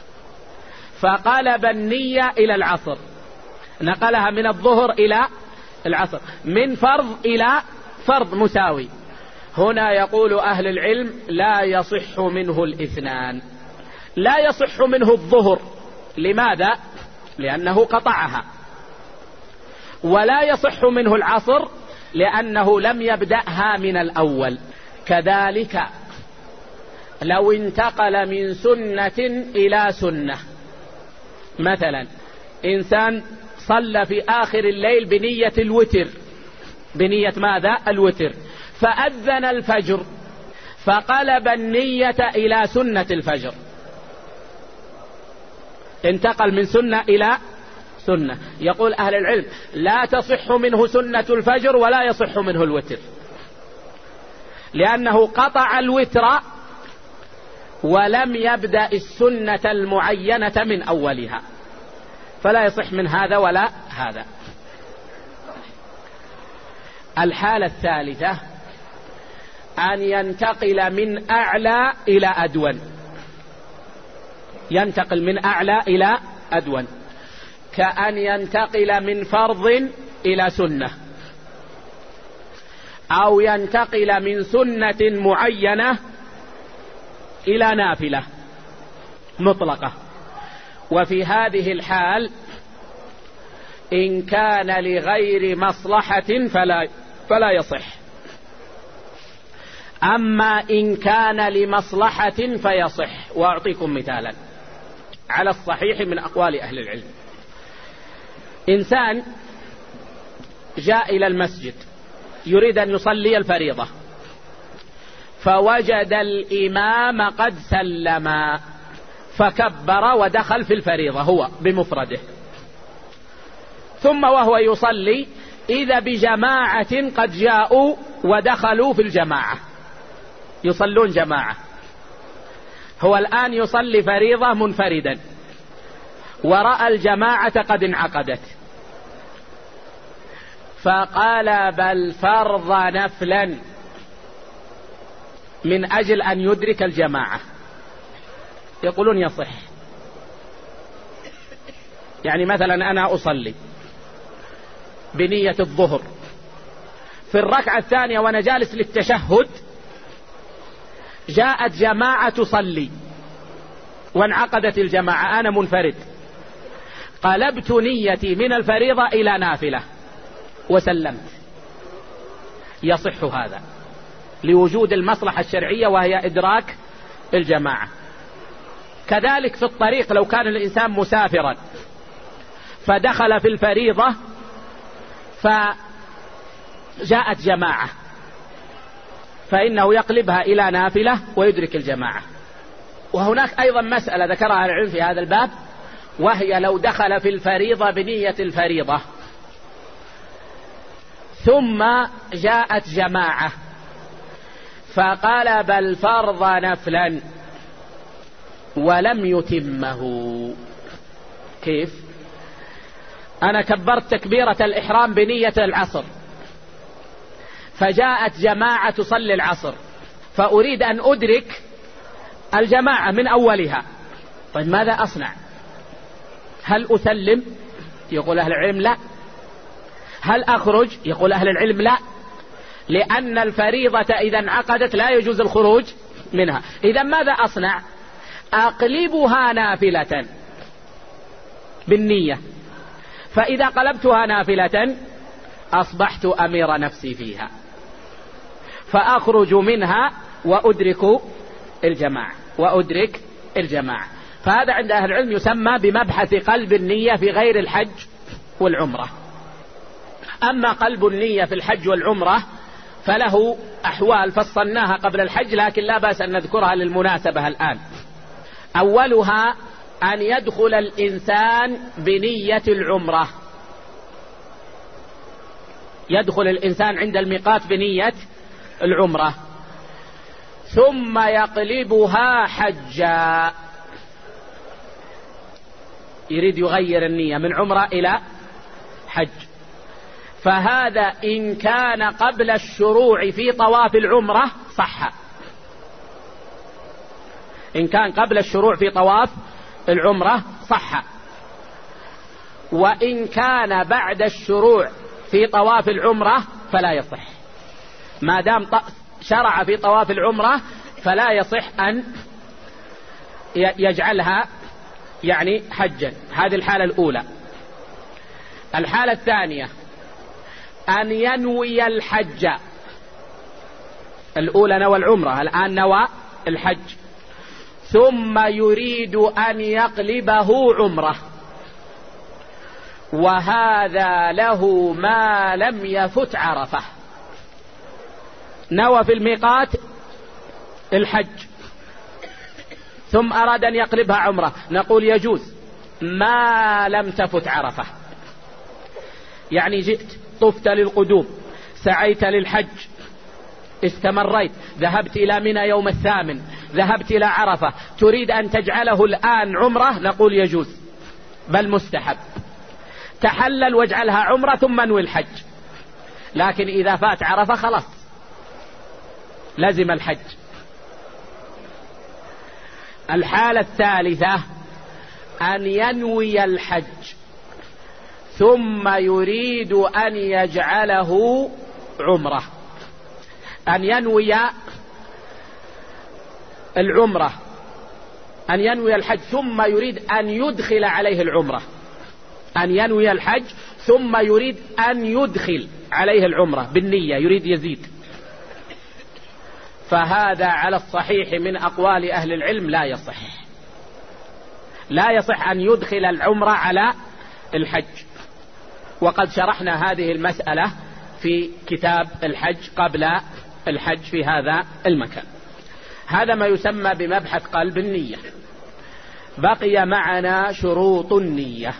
فقلب النية إلى العصر، نقلها من الظهر إلى العصر، من فرض إلى فرض مساوي. هنا يقول أهل العلم لا يصح منه الاثنان. لا يصح منه الظهر، لماذا؟ لأنه قطعها. ولا يصح منه العصر لأنه لم يبدأها من الأول. كذلك لو انتقل من سنة إلى سنة، مثلا إنسان صلى في آخر الليل بنية الوتر، بنية ماذا؟ الوتر، فأذن الفجر فقلب النية إلى سنة الفجر، انتقل من سنة إلى سنة. يقول أهل العلم لا تصح منه سنة الفجر ولا يصح منه الوتر، لأنه قطع الوتر ولم يبدأ السنة المعينة من أولها، فلا يصح من هذا ولا هذا. الحالة الثالثة أن ينتقل من أعلى إلى أدون، ينتقل من أعلى إلى أدون، كأن ينتقل من فرض إلى سنة، أو ينتقل من سنة معينة إلى نافلة مطلقة. وفي هذه الحال إن كان لغير مصلحة فلا, فلا يصح، أما إن كان لمصلحة فيصح. وأعطيكم مثالا على الصحيح من أقوال أهل العلم. إنسان جاء إلى المسجد يريد أن يصلي الفريضة، فوجد الإمام قد سلم فكبر ودخل في الفريضة هو بمفرده، ثم وهو يصلي إذا بجماعة قد جاءوا ودخلوا في الجماعة يصلون جماعة. هو الآن يصلي فريضة منفردا، ورأى الجماعة قد انعقدت فقلب الفرض نفلا من أجل أن يدرك الجماعة، يقولون يصح. يعني مثلا أنا أصلي بنية الظهر، في الركعة الثانية وأنا جالس للتشهد جاءت جماعة تصلي وانعقدت الجماعة، أنا منفرد، قلبت نيتي من الفريضة إلى نافلة وسلمت، يصح هذا لوجود المصلحة الشرعية وهي إدراك الجماعة. كذلك في الطريق لو كان الإنسان مسافرا فدخل في الفريضة فجاءت جماعة فإنه يقلبها إلى نافلة ويدرك الجماعة. وهناك أيضا مسألة ذكرها العلم في هذا الباب، وهي لو دخل في الفريضة بنية الفريضة ثم جاءت جماعة فقلب الفرض نفلا ولم يتمه. كيف؟ أنا كبرت تكبيرة الإحرام بنية العصر فجاءت جماعة تصلي العصر فأريد أن أدرك الجماعة من أولها، طيب ماذا أصنع؟ هل أسلم؟ يقول أهل العلم لا. هل أخرج؟ يقول أهل العلم لا، لأن الفريضة إذا انعقدت لا يجوز الخروج منها. إذا ماذا أصنع؟ أقلبها نافلة بالنية، فإذا قلبتها نافلة أصبحت أمير نفسي فيها فأخرج منها وأدرك الجماعة وأدرك الجماعة. فهذا عند أهل العلم يسمى بمبحث قلب النية في غير الحج والعمرة. أما قلب النية في الحج والعمرة فله أحوال فصلناها قبل الحج، لكن لا بأس أن نذكرها للمناسبة الآن. أولها أن يدخل الإنسان بنية العمرة، يدخل الإنسان عند الميقات بنية العمرة ثم يقلبها حجا، يريد يغير النية من عمرة إلى حج. فهذا إن كان قبل الشروع في طواف العمرة صح، إن كان قبل الشروع في طواف العمرة صح، وإن كان بعد الشروع في طواف العمرة فلا يصح. ما دام شرع في طواف العمرة فلا يصح أن يجعلها يعني حجا. هذه الحالة الأولى. الحالة الثانية أن ينوي الحج. الأولى نوى العمرة، الآن نوى الحج، ثم يريد أن يقلبه عمرة، وهذا له ما لم يفت عرفة. نوى في الميقات الحج ثم أراد أن يقلبها عمرة، نقول يجوز ما لم تفت عرفة. يعني جئت طفت للقدوم، سعيت للحج، استمريت، ذهبت إلى منى يوم الثامن، ذهبت إلى عرفة، تريد أن تجعله الآن عمرة، نقول يجوز بل مستحب. تحلل واجعلها عمرة ثم انوي الحج. لكن إذا فات عرفة خلاص لازم الحج. الحالة الثالثة أن ينوي الحج ثم يريد أن يجعله عمرة، أن ينوي العمرة، أن ينوي الحج ثم يريد أن يدخل عليه العمرة، أن ينوي الحج ثم يريد أن يدخل عليه العمرة بالنية، يريد يزيد. فهذا على الصحيح من أقوال أهل العلم لا يصح، لا يصح أن يدخل العمرة على الحج. وقد شرحنا هذه المسألة في كتاب الحج قبل الحج في هذا المكان. هذا ما يسمى بمبحث قلب النية. بقي معنا شروط النية.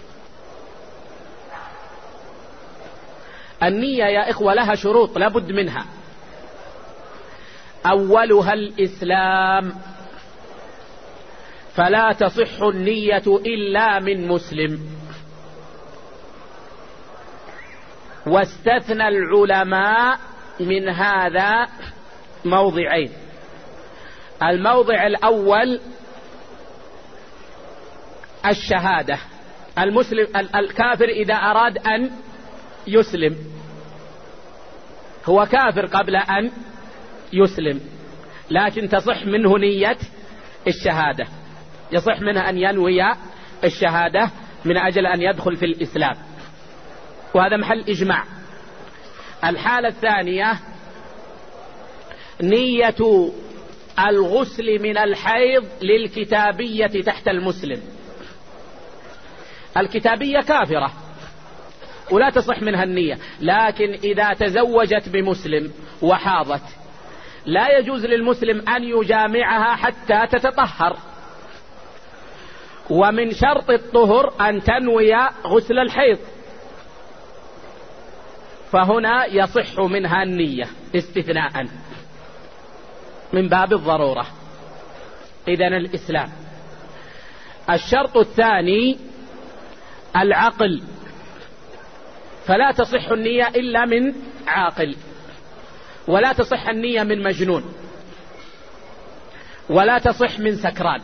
النية يا إخوة لها شروط لابد منها. أولها الإسلام، فلا تصح النية إلا من مسلم. واستثنى العلماء من هذا موضعين: الموضع الأول الشهادة. المسلم الكافر إذا أراد أن يسلم هو كافر قبل أن يسلم، لكن تصح منه نية الشهادة، يصح منه أن ينوي الشهادة من أجل أن يدخل في الإسلام، وهذا محل إجماع. الحالة الثانية نية الغسل من الحيض للكتابية تحت المسلم. الكتابية كافرة ولا تصح منها النية، لكن إذا تزوجت بمسلم وحاضت لا يجوز للمسلم أن يجامعها حتى تتطهر، ومن شرط الطهر أن تنوي غسل الحيض، فهنا يصح منها النية استثناء من باب الضرورة. إذن الإسلام. الشرط الثاني العقل، فلا تصح النية إلا من عاقل، ولا تصح النية من مجنون، ولا تصح من سكران،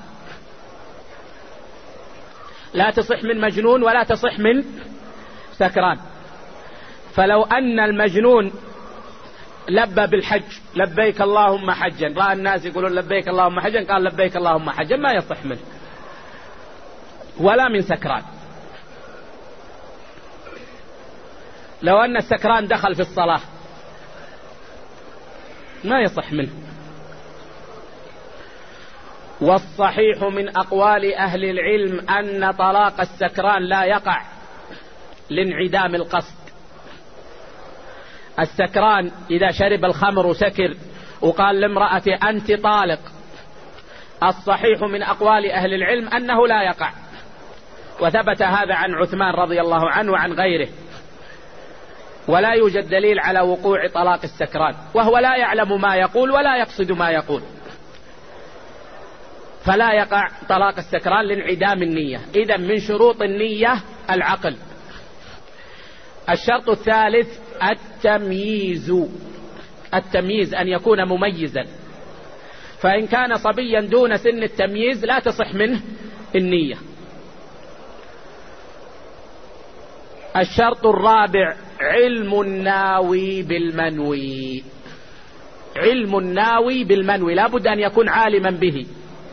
لا تصح من مجنون ولا تصح من سكران. فلو أن المجنون لبى بالحج لبيك اللهم حجا، رأى الناس يقولون لبيك اللهم حجا قال لبيك اللهم حجا، ما يصح منه، ولا من سكران. لو أن السكران دخل في الصلاة ما يصح منه. والصحيح من أقوال أهل العلم أن طلاق السكران لا يقع لانعدام القصد. السكران إذا شرب الخمر وسكر وقال لامرأته أنت طالق، الصحيح من أقوال أهل العلم أنه لا يقع، وثبت هذا عن عثمان رضي الله عنه وعن غيره، ولا يوجد دليل على وقوع طلاق السكران، وهو لا يعلم ما يقول ولا يقصد ما يقول، فلا يقع طلاق السكران لانعدام النية. إذن من شروط النية العقل. الشرط الثالث التمييز، التمييز أن يكون مميزا، فإن كان صبيا دون سن التمييز لا تصح منه النية. الشرط الرابع علم الناوي بالمنوي، علم الناوي بالمنوي لا بد أن يكون عالما به،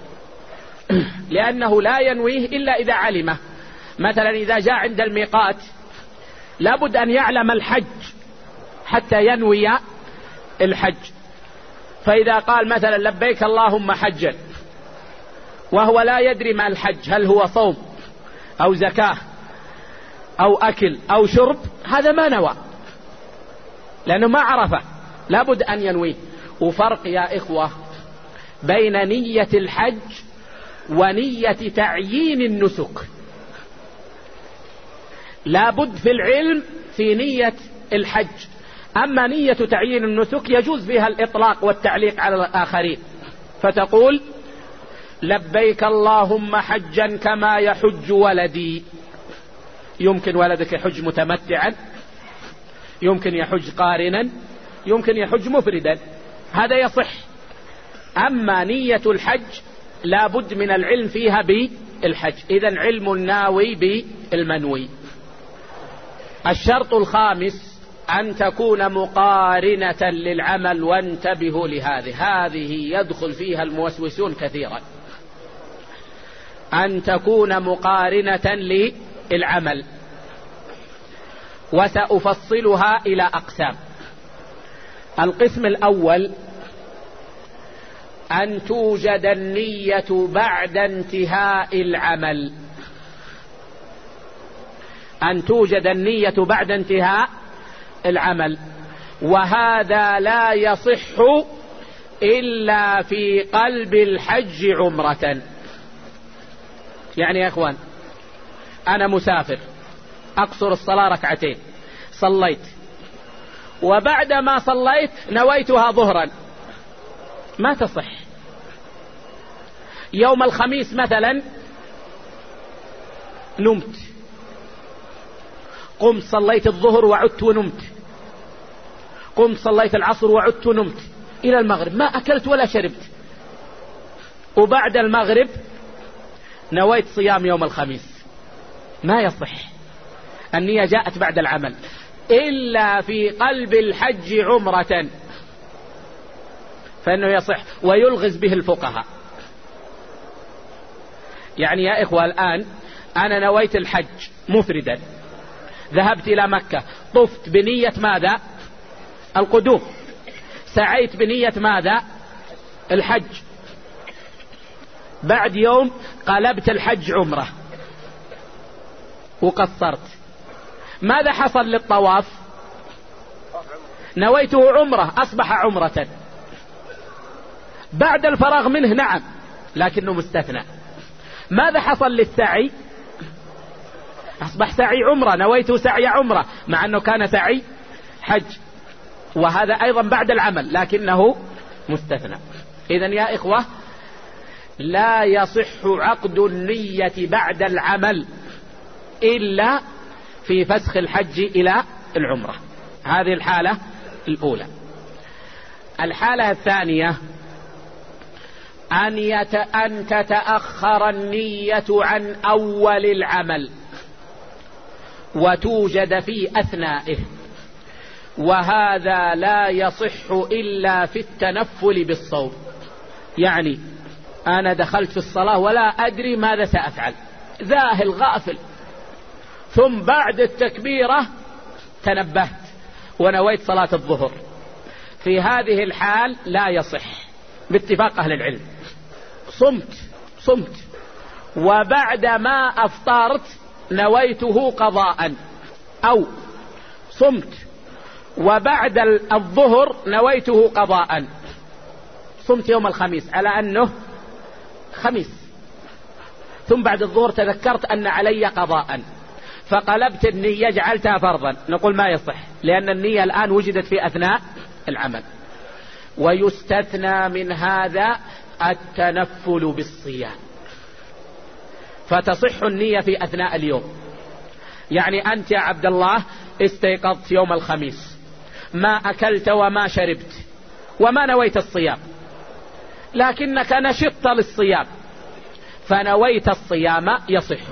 لأنه لا ينويه إلا إذا علمه. مثلا إذا جاء عند الميقات لا بد أن يعلم الحج حتى ينوي الحج، فإذا قال مثلا لبيك اللهم حجا وهو لا يدري ما الحج، هل هو صوم أو زكاة أو أكل أو شرب، هذا ما نوى لأنه ما عرفه، لا بد أن ينويه. وفرق يا إخوة بين نية الحج ونية تعيين النسك. لا بد في العلم في نية الحج، أما نية تعيين النسك يجوز فيها الإطلاق والتعليق على الآخرين، فتقول لبيك اللهم حجا كما يحج ولدي، يمكن ولدك يحج متمتعا، يمكن يحج قارنا، يمكن يحج مفردا، هذا يصح. أما نية الحج لا بد من العلم فيها بالحج، إذن علم الناوي بالمنوي. الشرط الخامس أن تكون مقارنة للعمل، وانتبهوا لهذه، هذه يدخل فيها الموسوسون كثيرا، أن تكون مقارنة للعمل، وسأفصلها إلى أقسام. القسم الأول أن توجد النية بعد انتهاء العمل، أن توجد النية بعد انتهاء العمل، وهذا لا يصح إلا في قلب الحج عمرة. يعني يا إخوان أنا مسافر أقصر الصلاة ركعتين، صليت، وبعد ما صليت نويتها ظهرا، ما تصح، يوم الخميس مثلا نمت، قمت صليت الظهر وعدت ونمت، قمت صليت العصر وعدت ونمت إلى المغرب، ما أكلت ولا شربت، وبعد المغرب نويت صيام يوم الخميس، ما يصح. النية جاءت بعد العمل، إلا في قلب الحج عمرة فإنه يصح ويلغز به الفقهاء. يعني يا إخوة الآن أنا نويت الحج مفردا، ذهبت إلى مكة، طفت بنية ماذا؟ القدوم، سعيت بنية ماذا؟ الحج، بعد يوم قلبت الحج عمرة وقصرت، ماذا حصل للطواف؟ نويته عمرة أصبح عمرة، بعد الفراغ منه نعم لكنه مستثنى. ماذا حصل للسعي؟ أصبح سعي عمرة، نويته سعي عمرة مع أنه كان سعي حج، وهذا أيضا بعد العمل لكنه مستثنى. إذن يا إخوة لا يصح عقد النية بعد العمل إلا في فسخ الحج إلى العمرة. هذه الحالة الأولى. الحالة الثانية أن, يت... أن تتأخر النية عن أول العمل وتوجد في أثنائه، وهذا لا يصح إلا في التنفل بالصوم. يعني أنا دخلت في الصلاة ولا أدري ماذا سأفعل، ذاهل غافل، ثم بعد التكبيرة تنبهت ونويت صلاة الظهر، في هذه الحال لا يصح باتفاق أهل العلم. صمت صمت وبعد ما أفطرت نويته قضاء، أو صمت وبعد الظهر نويته قضاء. صمت يوم الخميس على أنه خميس، ثم بعد الظهر تذكرت أن علي قضاء فقلبت النية جعلتها فرضا، نقول ما يصح لأن النية الآن وجدت في أثناء العمل. ويستثنى من هذا التنفل بالصيام، فتصح النية في أثناء اليوم. يعني أنت يا عبد الله استيقظت يوم الخميس، ما أكلت وما شربت وما نويت الصيام، لكنك نشطت للصيام فنويت الصيام، يصح.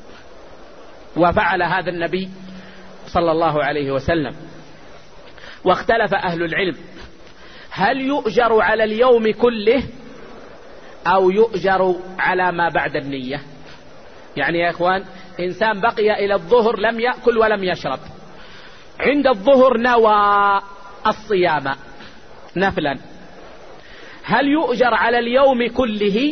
وفعل هذا النبي صلى الله عليه وسلم. واختلف أهل العلم هل يؤجر على اليوم كله أو يؤجر على ما بعد النية. يعني يا إخوان إنسان بقي إلى الظهر لم يأكل ولم يشرب، عند الظهر نوى الصيام نفلا، هل يؤجر على اليوم كله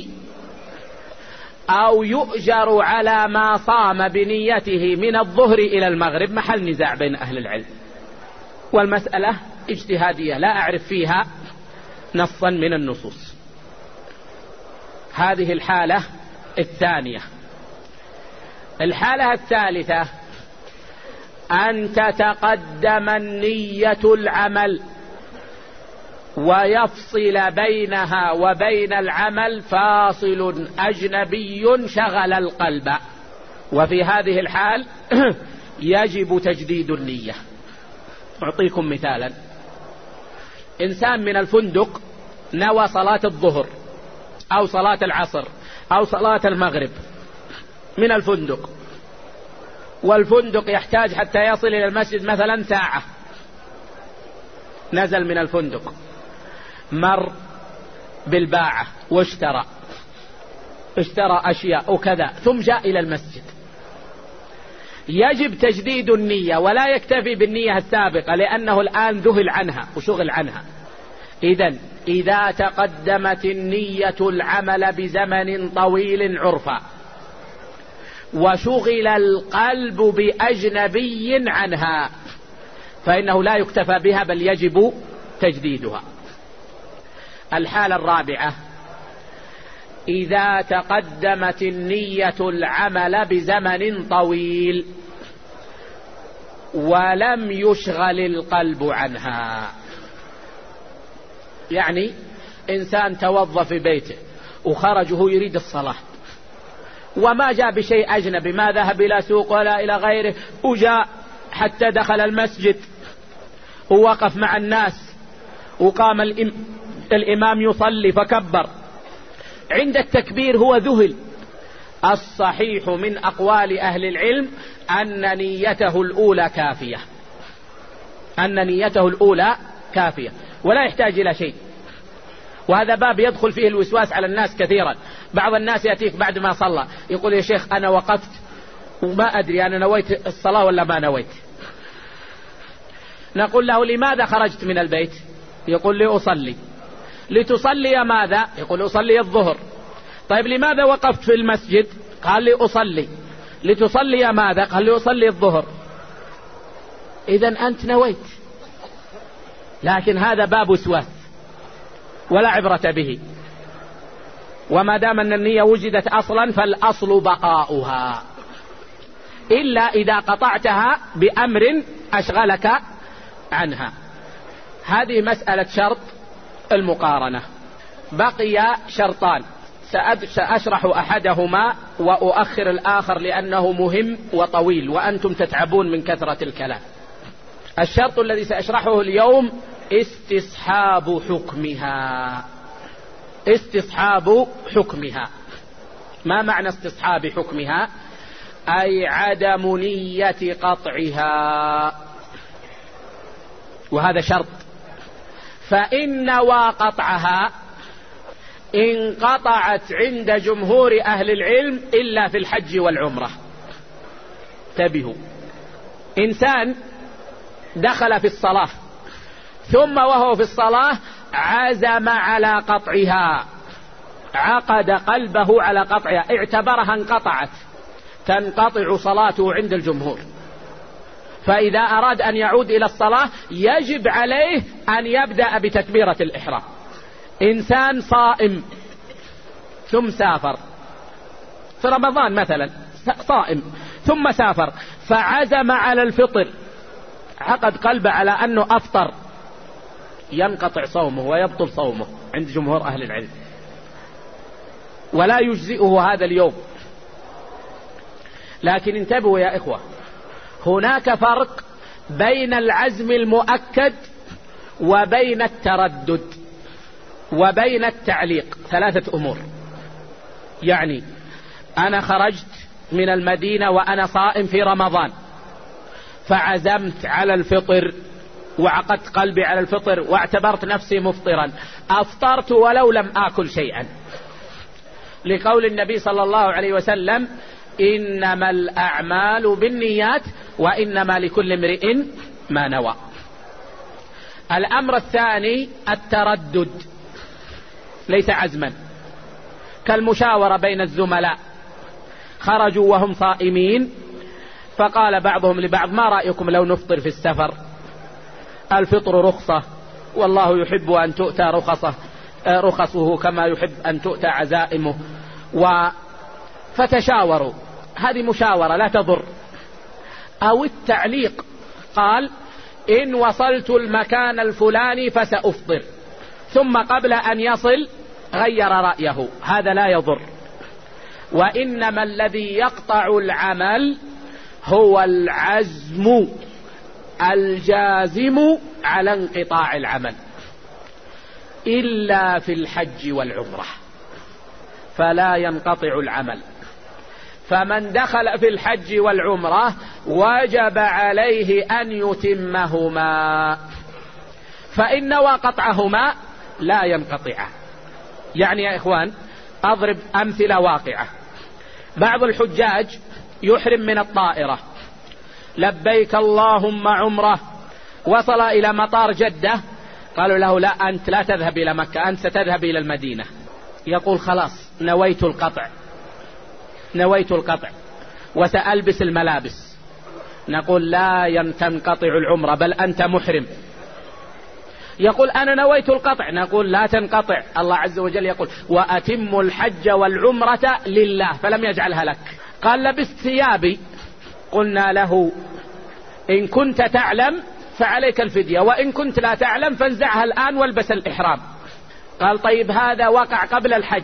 أو يؤجر على ما صام بنيته من الظهر إلى المغرب؟ محل نزاع بين أهل العلم، والمسألة اجتهادية لا أعرف فيها نصا من النصوص. هذه الحالة الثانية. الحالة الثالثة أن تتقدم النية العمل ويفصل بينها وبين العمل فاصل أجنبي شغل القلب، وفي هذه الحال يجب تجديد النية. أعطيكم مثالا: إنسان من الفندق نوى صلاة الظهر أو صلاة العصر أو صلاة المغرب من الفندق، والفندق يحتاج حتى يصل إلى المسجد مثلا ساعة، نزل من الفندق مر بالباعة واشترى اشترى أشياء وكذا ثم جاء إلى المسجد، يجب تجديد النية ولا يكتفي بالنية السابقة لأنه الآن ذهل عنها وشغل عنها. إذن إذا تقدمت النية العمل بزمن طويل عرفا وشغل القلب بأجنبي عنها فإنه لا يكتفى بها بل يجب تجديدها. الحالة الرابعة: إذا تقدمت النية العمل بزمن طويل ولم يشغل القلب عنها. يعني إنسان توظف في بيته وخرج وهو يريد الصلاة، وما جاء بشيء أجنبي، ما ذهب إلى سوق ولا إلى غيره، وجاء حتى دخل المسجد ووقف مع الناس، وقام الإمام يصلي فكبر. عند التكبير هو ذهل. الصحيح من أقوال أهل العلم أن نيته الأولى كافية، أن نيته الأولى كافية ولا يحتاج إلى شيء. وهذا باب يدخل فيه الوسواس على الناس كثيرا. بعض الناس يأتيك بعد ما صلى يقول يا شيخ أنا وقفت وما أدري أنا نويت الصلاة ولا ما نويت. نقول له لماذا خرجت من البيت؟ يقول لي أصلي. لتصلي ماذا؟ يقول أصلي الظهر. طيب لماذا وقفت في المسجد؟ قال لي أصلي. لتصلي ماذا؟ قال لي أصلي الظهر. إذن أنت نويت، لكن هذا باب وسواس ولا عبرة به. وما دام أن النية وجدت أصلا فالأصل بقاؤها، إلا إذا قطعتها بأمر أشغلك عنها. هذه مسألة شرط المقارنة. بقي شرطان سأشرح أحدهما وأؤخر الآخر لأنه مهم وطويل وأنتم تتعبون من كثرة الكلام. الشرط الذي سأشرحه اليوم استصحاب حكمها. استصحاب حكمها. ما معنى استصحاب حكمها؟ أي عدم نية قطعها، وهذا شرط. فإن نوى قطعها انقطعت عند جمهور أهل العلم إلا في الحج والعمرة. انتبهوا، إنسان دخل في الصلاة ثم وهو في الصلاة عزم على قطعها، عقد قلبه على قطعها، اعتبرها انقطعت، تنقطع صلاته عند الجمهور. فإذا أراد أن يعود إلى الصلاة يجب عليه أن يبدأ بتكبيرة الإحرام. إنسان صائم ثم سافر في رمضان مثلا، صائم ثم سافر فعزم على الفطر، عقد قلبه على أنه أفطر، ينقطع صومه ويبطل صومه عند جمهور أهل العلم، ولا يجزئه هذا اليوم. لكن انتبهوا يا إخوة، هناك فرق بين العزم المؤكد وبين التردد وبين التعليق. ثلاثة أمور. يعني أنا خرجت من المدينة وأنا صائم في رمضان، فعزمت على الفطر وعقدت قلبي على الفطر واعتبرت نفسي مفطرا، أفطرت ولو لم آكل شيئا، لقول النبي صلى الله عليه وسلم إنما الأعمال بالنيات وإنما لكل امرئ ما نوى. الأمر الثاني التردد، ليس عزما، كالمشاورة بين الزملاء، خرجوا وهم صائمين فقال بعضهم لبعض ما رأيكم لو نفطر في السفر؟ الفطر رخصة والله يحب أن تؤتى رخصه رخصه كما يحب أن تؤتى عزائمه. و فتشاوروا، هذه مشاورة لا تضر. أو التعليق، قال إن وصلت المكان الفلاني فسأفطر، ثم قبل أن يصل غير رأيه، هذا لا يضر. وإنما الذي يقطع العمل هو العزم الجازم على انقطاع العمل، إلا في الحج والعمرة فلا ينقطع العمل. فمن دخل في الحج والعمرة وجب عليه أن يتمهما، فإن وقطعهما لا ينقطع. يعني يا إخوان أضرب أمثلة واقعة. بعض الحجاج يحرم من الطائرة، لبيك اللهم عمره، وصل إلى مطار جدة قالوا له لا أنت لا تذهب إلى مكة، أنت ستذهب إلى المدينة. يقول خلاص نويت القطع، نويت القطع وسألبس الملابس. نقول لا تنقطع العمرة بل أنت محرم. يقول أنا نويت القطع، نقول لا تنقطع. الله عز وجل يقول وأتم الحج والعمرة لله، فلم يجعلها لك. قال لبست ثيابي، قلنا له إن كنت تعلم فعليك الفدية، وإن كنت لا تعلم فانزعها الآن والبس الإحرام. قال طيب هذا وقع قبل الحج،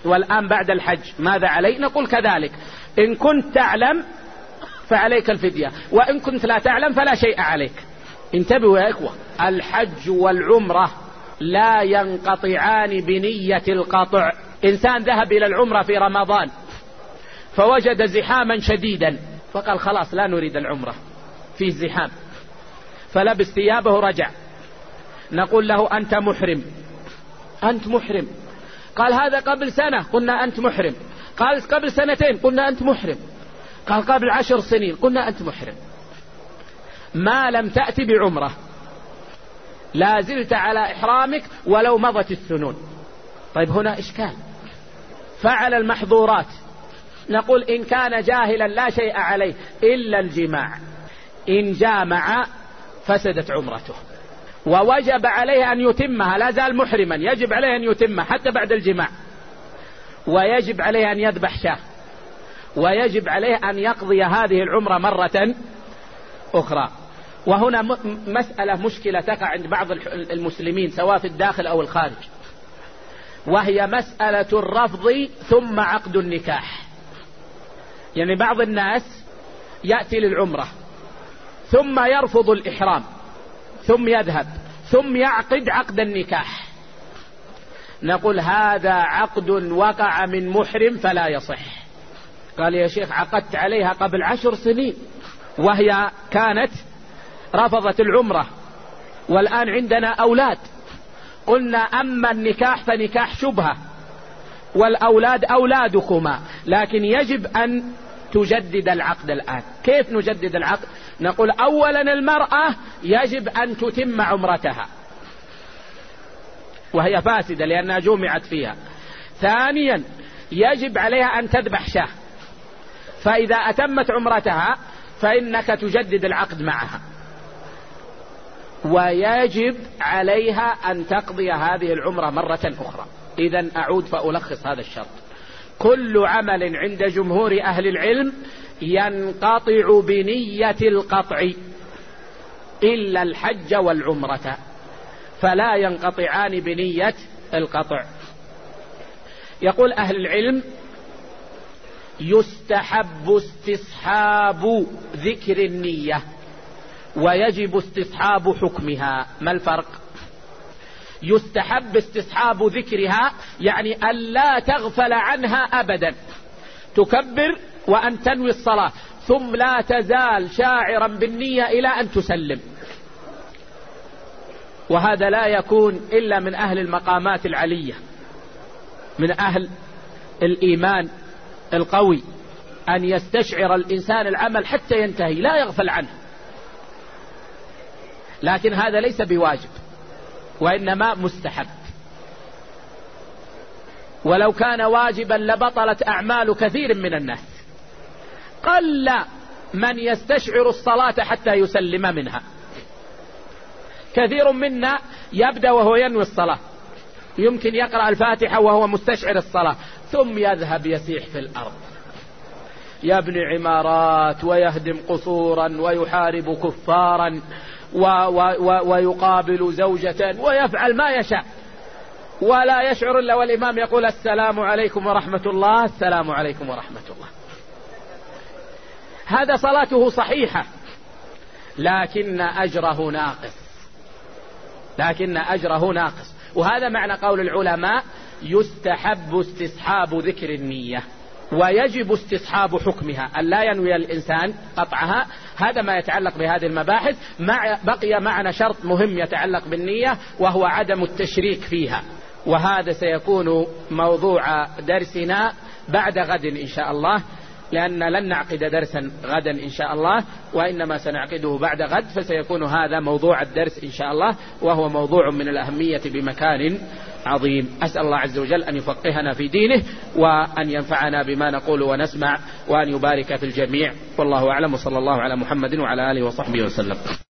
والآن بعد الحج ماذا علي؟ نقول كذلك، إن كنت تعلم فعليك الفدية، وإن كنت لا تعلم فلا شيء عليك. انتبهوا يا إخوة، الحج والعمرة لا ينقطعان بنية القطع. إنسان ذهب إلى العمرة في رمضان فوجد زحاما شديدا فقال خلاص لا نريد العمرة في زحام، فلبس ثيابه رجع، نقول له أنت محرم، أنت محرم. قال هذا قبل سنة، قلنا أنت محرم. قال قبل سنتين، قلنا أنت محرم. قال قبل عشر سنين، قلنا أنت محرم. ما لم تأتي بعمرة لا زلت على إحرامك ولو مضت السنون. طيب هنا إشكال، فعل المحظورات، نقول إن كان جاهلا لا شيء عليه إلا الجماع، إن جامع فسدت عمرته ووجب عليه أن يتمها، لا زال محرما، يجب عليه أن يتمها حتى بعد الجماع، ويجب عليه أن يذبح شاة، ويجب عليه أن يقضي هذه العمرة مرة أخرى. وهنا مسألة مشكلة تقع عند بعض المسلمين سواء في الداخل أو الخارج، وهي مسألة الرفض ثم عقد النكاح. يعني بعض الناس يأتي للعمرة ثم يرفض الإحرام ثم يذهب ثم يعقد عقد النكاح، نقول هذا عقد وقع من محرم فلا يصح. قال يا شيخ عقدت عليها قبل عشر سنين وهي كانت رفضت العمرة والآن عندنا أولاد. قلنا أما النكاح فنكاح شبهة والأولاد أولادكما، لكن يجب أن تجدد العقد الآن. كيف نجدد العقد؟ نقول أولا المرأة يجب أن تتم عمرتها وهي فاسدة لأنها جمعت فيها. ثانيا يجب عليها أن تذبح شاة، فإذا أتمت عمرتها فإنك تجدد العقد معها. ويجب عليها أن تقضي هذه العمرة مرة أخرى. إذن أعود فألخص هذا الشرط: كل عمل عند جمهور أهل العلم ينقطع بنية القطع إلا الحج والعمرة، فلا ينقطعان بنية القطع. يقول أهل العلم: يستحب استصحاب ذكر النية ويجب استصحاب حكمها. ما الفرق؟ يستحب استصحاب ذكرها يعني ألا تغفل عنها أبدا، تكبر وأن تنوي الصلاة ثم لا تزال شاعرا بالنية إلى أن تسلم، وهذا لا يكون إلا من أهل المقامات العلية، من أهل الإيمان القوي، أن يستشعر الإنسان العمل حتى ينتهي لا يغفل عنه. لكن هذا ليس بواجب وإنما مستحب، ولو كان واجبا لبطلت أعمال كثير من الناس. قل من يستشعر الصلاة حتى يسلم منها. كثير منا يبدأ وهو ينوي الصلاة، يمكن يقرأ الفاتحة وهو مستشعر الصلاة، ثم يذهب يسيح في الأرض، يبني عمارات ويهدم قصورا ويحارب كفارا و و و ويقابل زوجة ويفعل ما يشاء، ولا يشعر إلا والإمام يقول السلام عليكم ورحمة الله، السلام عليكم ورحمة الله. هذا صلاته صحيحة لكن أجره ناقص، لكن أجره ناقص. وهذا معنى قول العلماء: يستحب استصحاب ذكر النية ويجب استصحاب حكمها، أن لا ينوي الإنسان قطعها. هذا ما يتعلق بهذه المباحث. مع بقي معنا شرط مهم يتعلق بالنية وهو عدم التشريك فيها، وهذا سيكون موضوع درسنا بعد غد إن شاء الله، لأن لن نعقد درسا غدا إن شاء الله، وإنما سنعقده بعد غد، فسيكون هذا موضوع الدرس إن شاء الله، وهو موضوع من الأهمية بمكان عظيم. أسأل الله عز وجل أن يفقهنا في دينه وأن ينفعنا بما نقول ونسمع، وأن يبارك في الجميع. والله أعلم، وصلى الله على محمد وعلى آله وصحبه وسلم.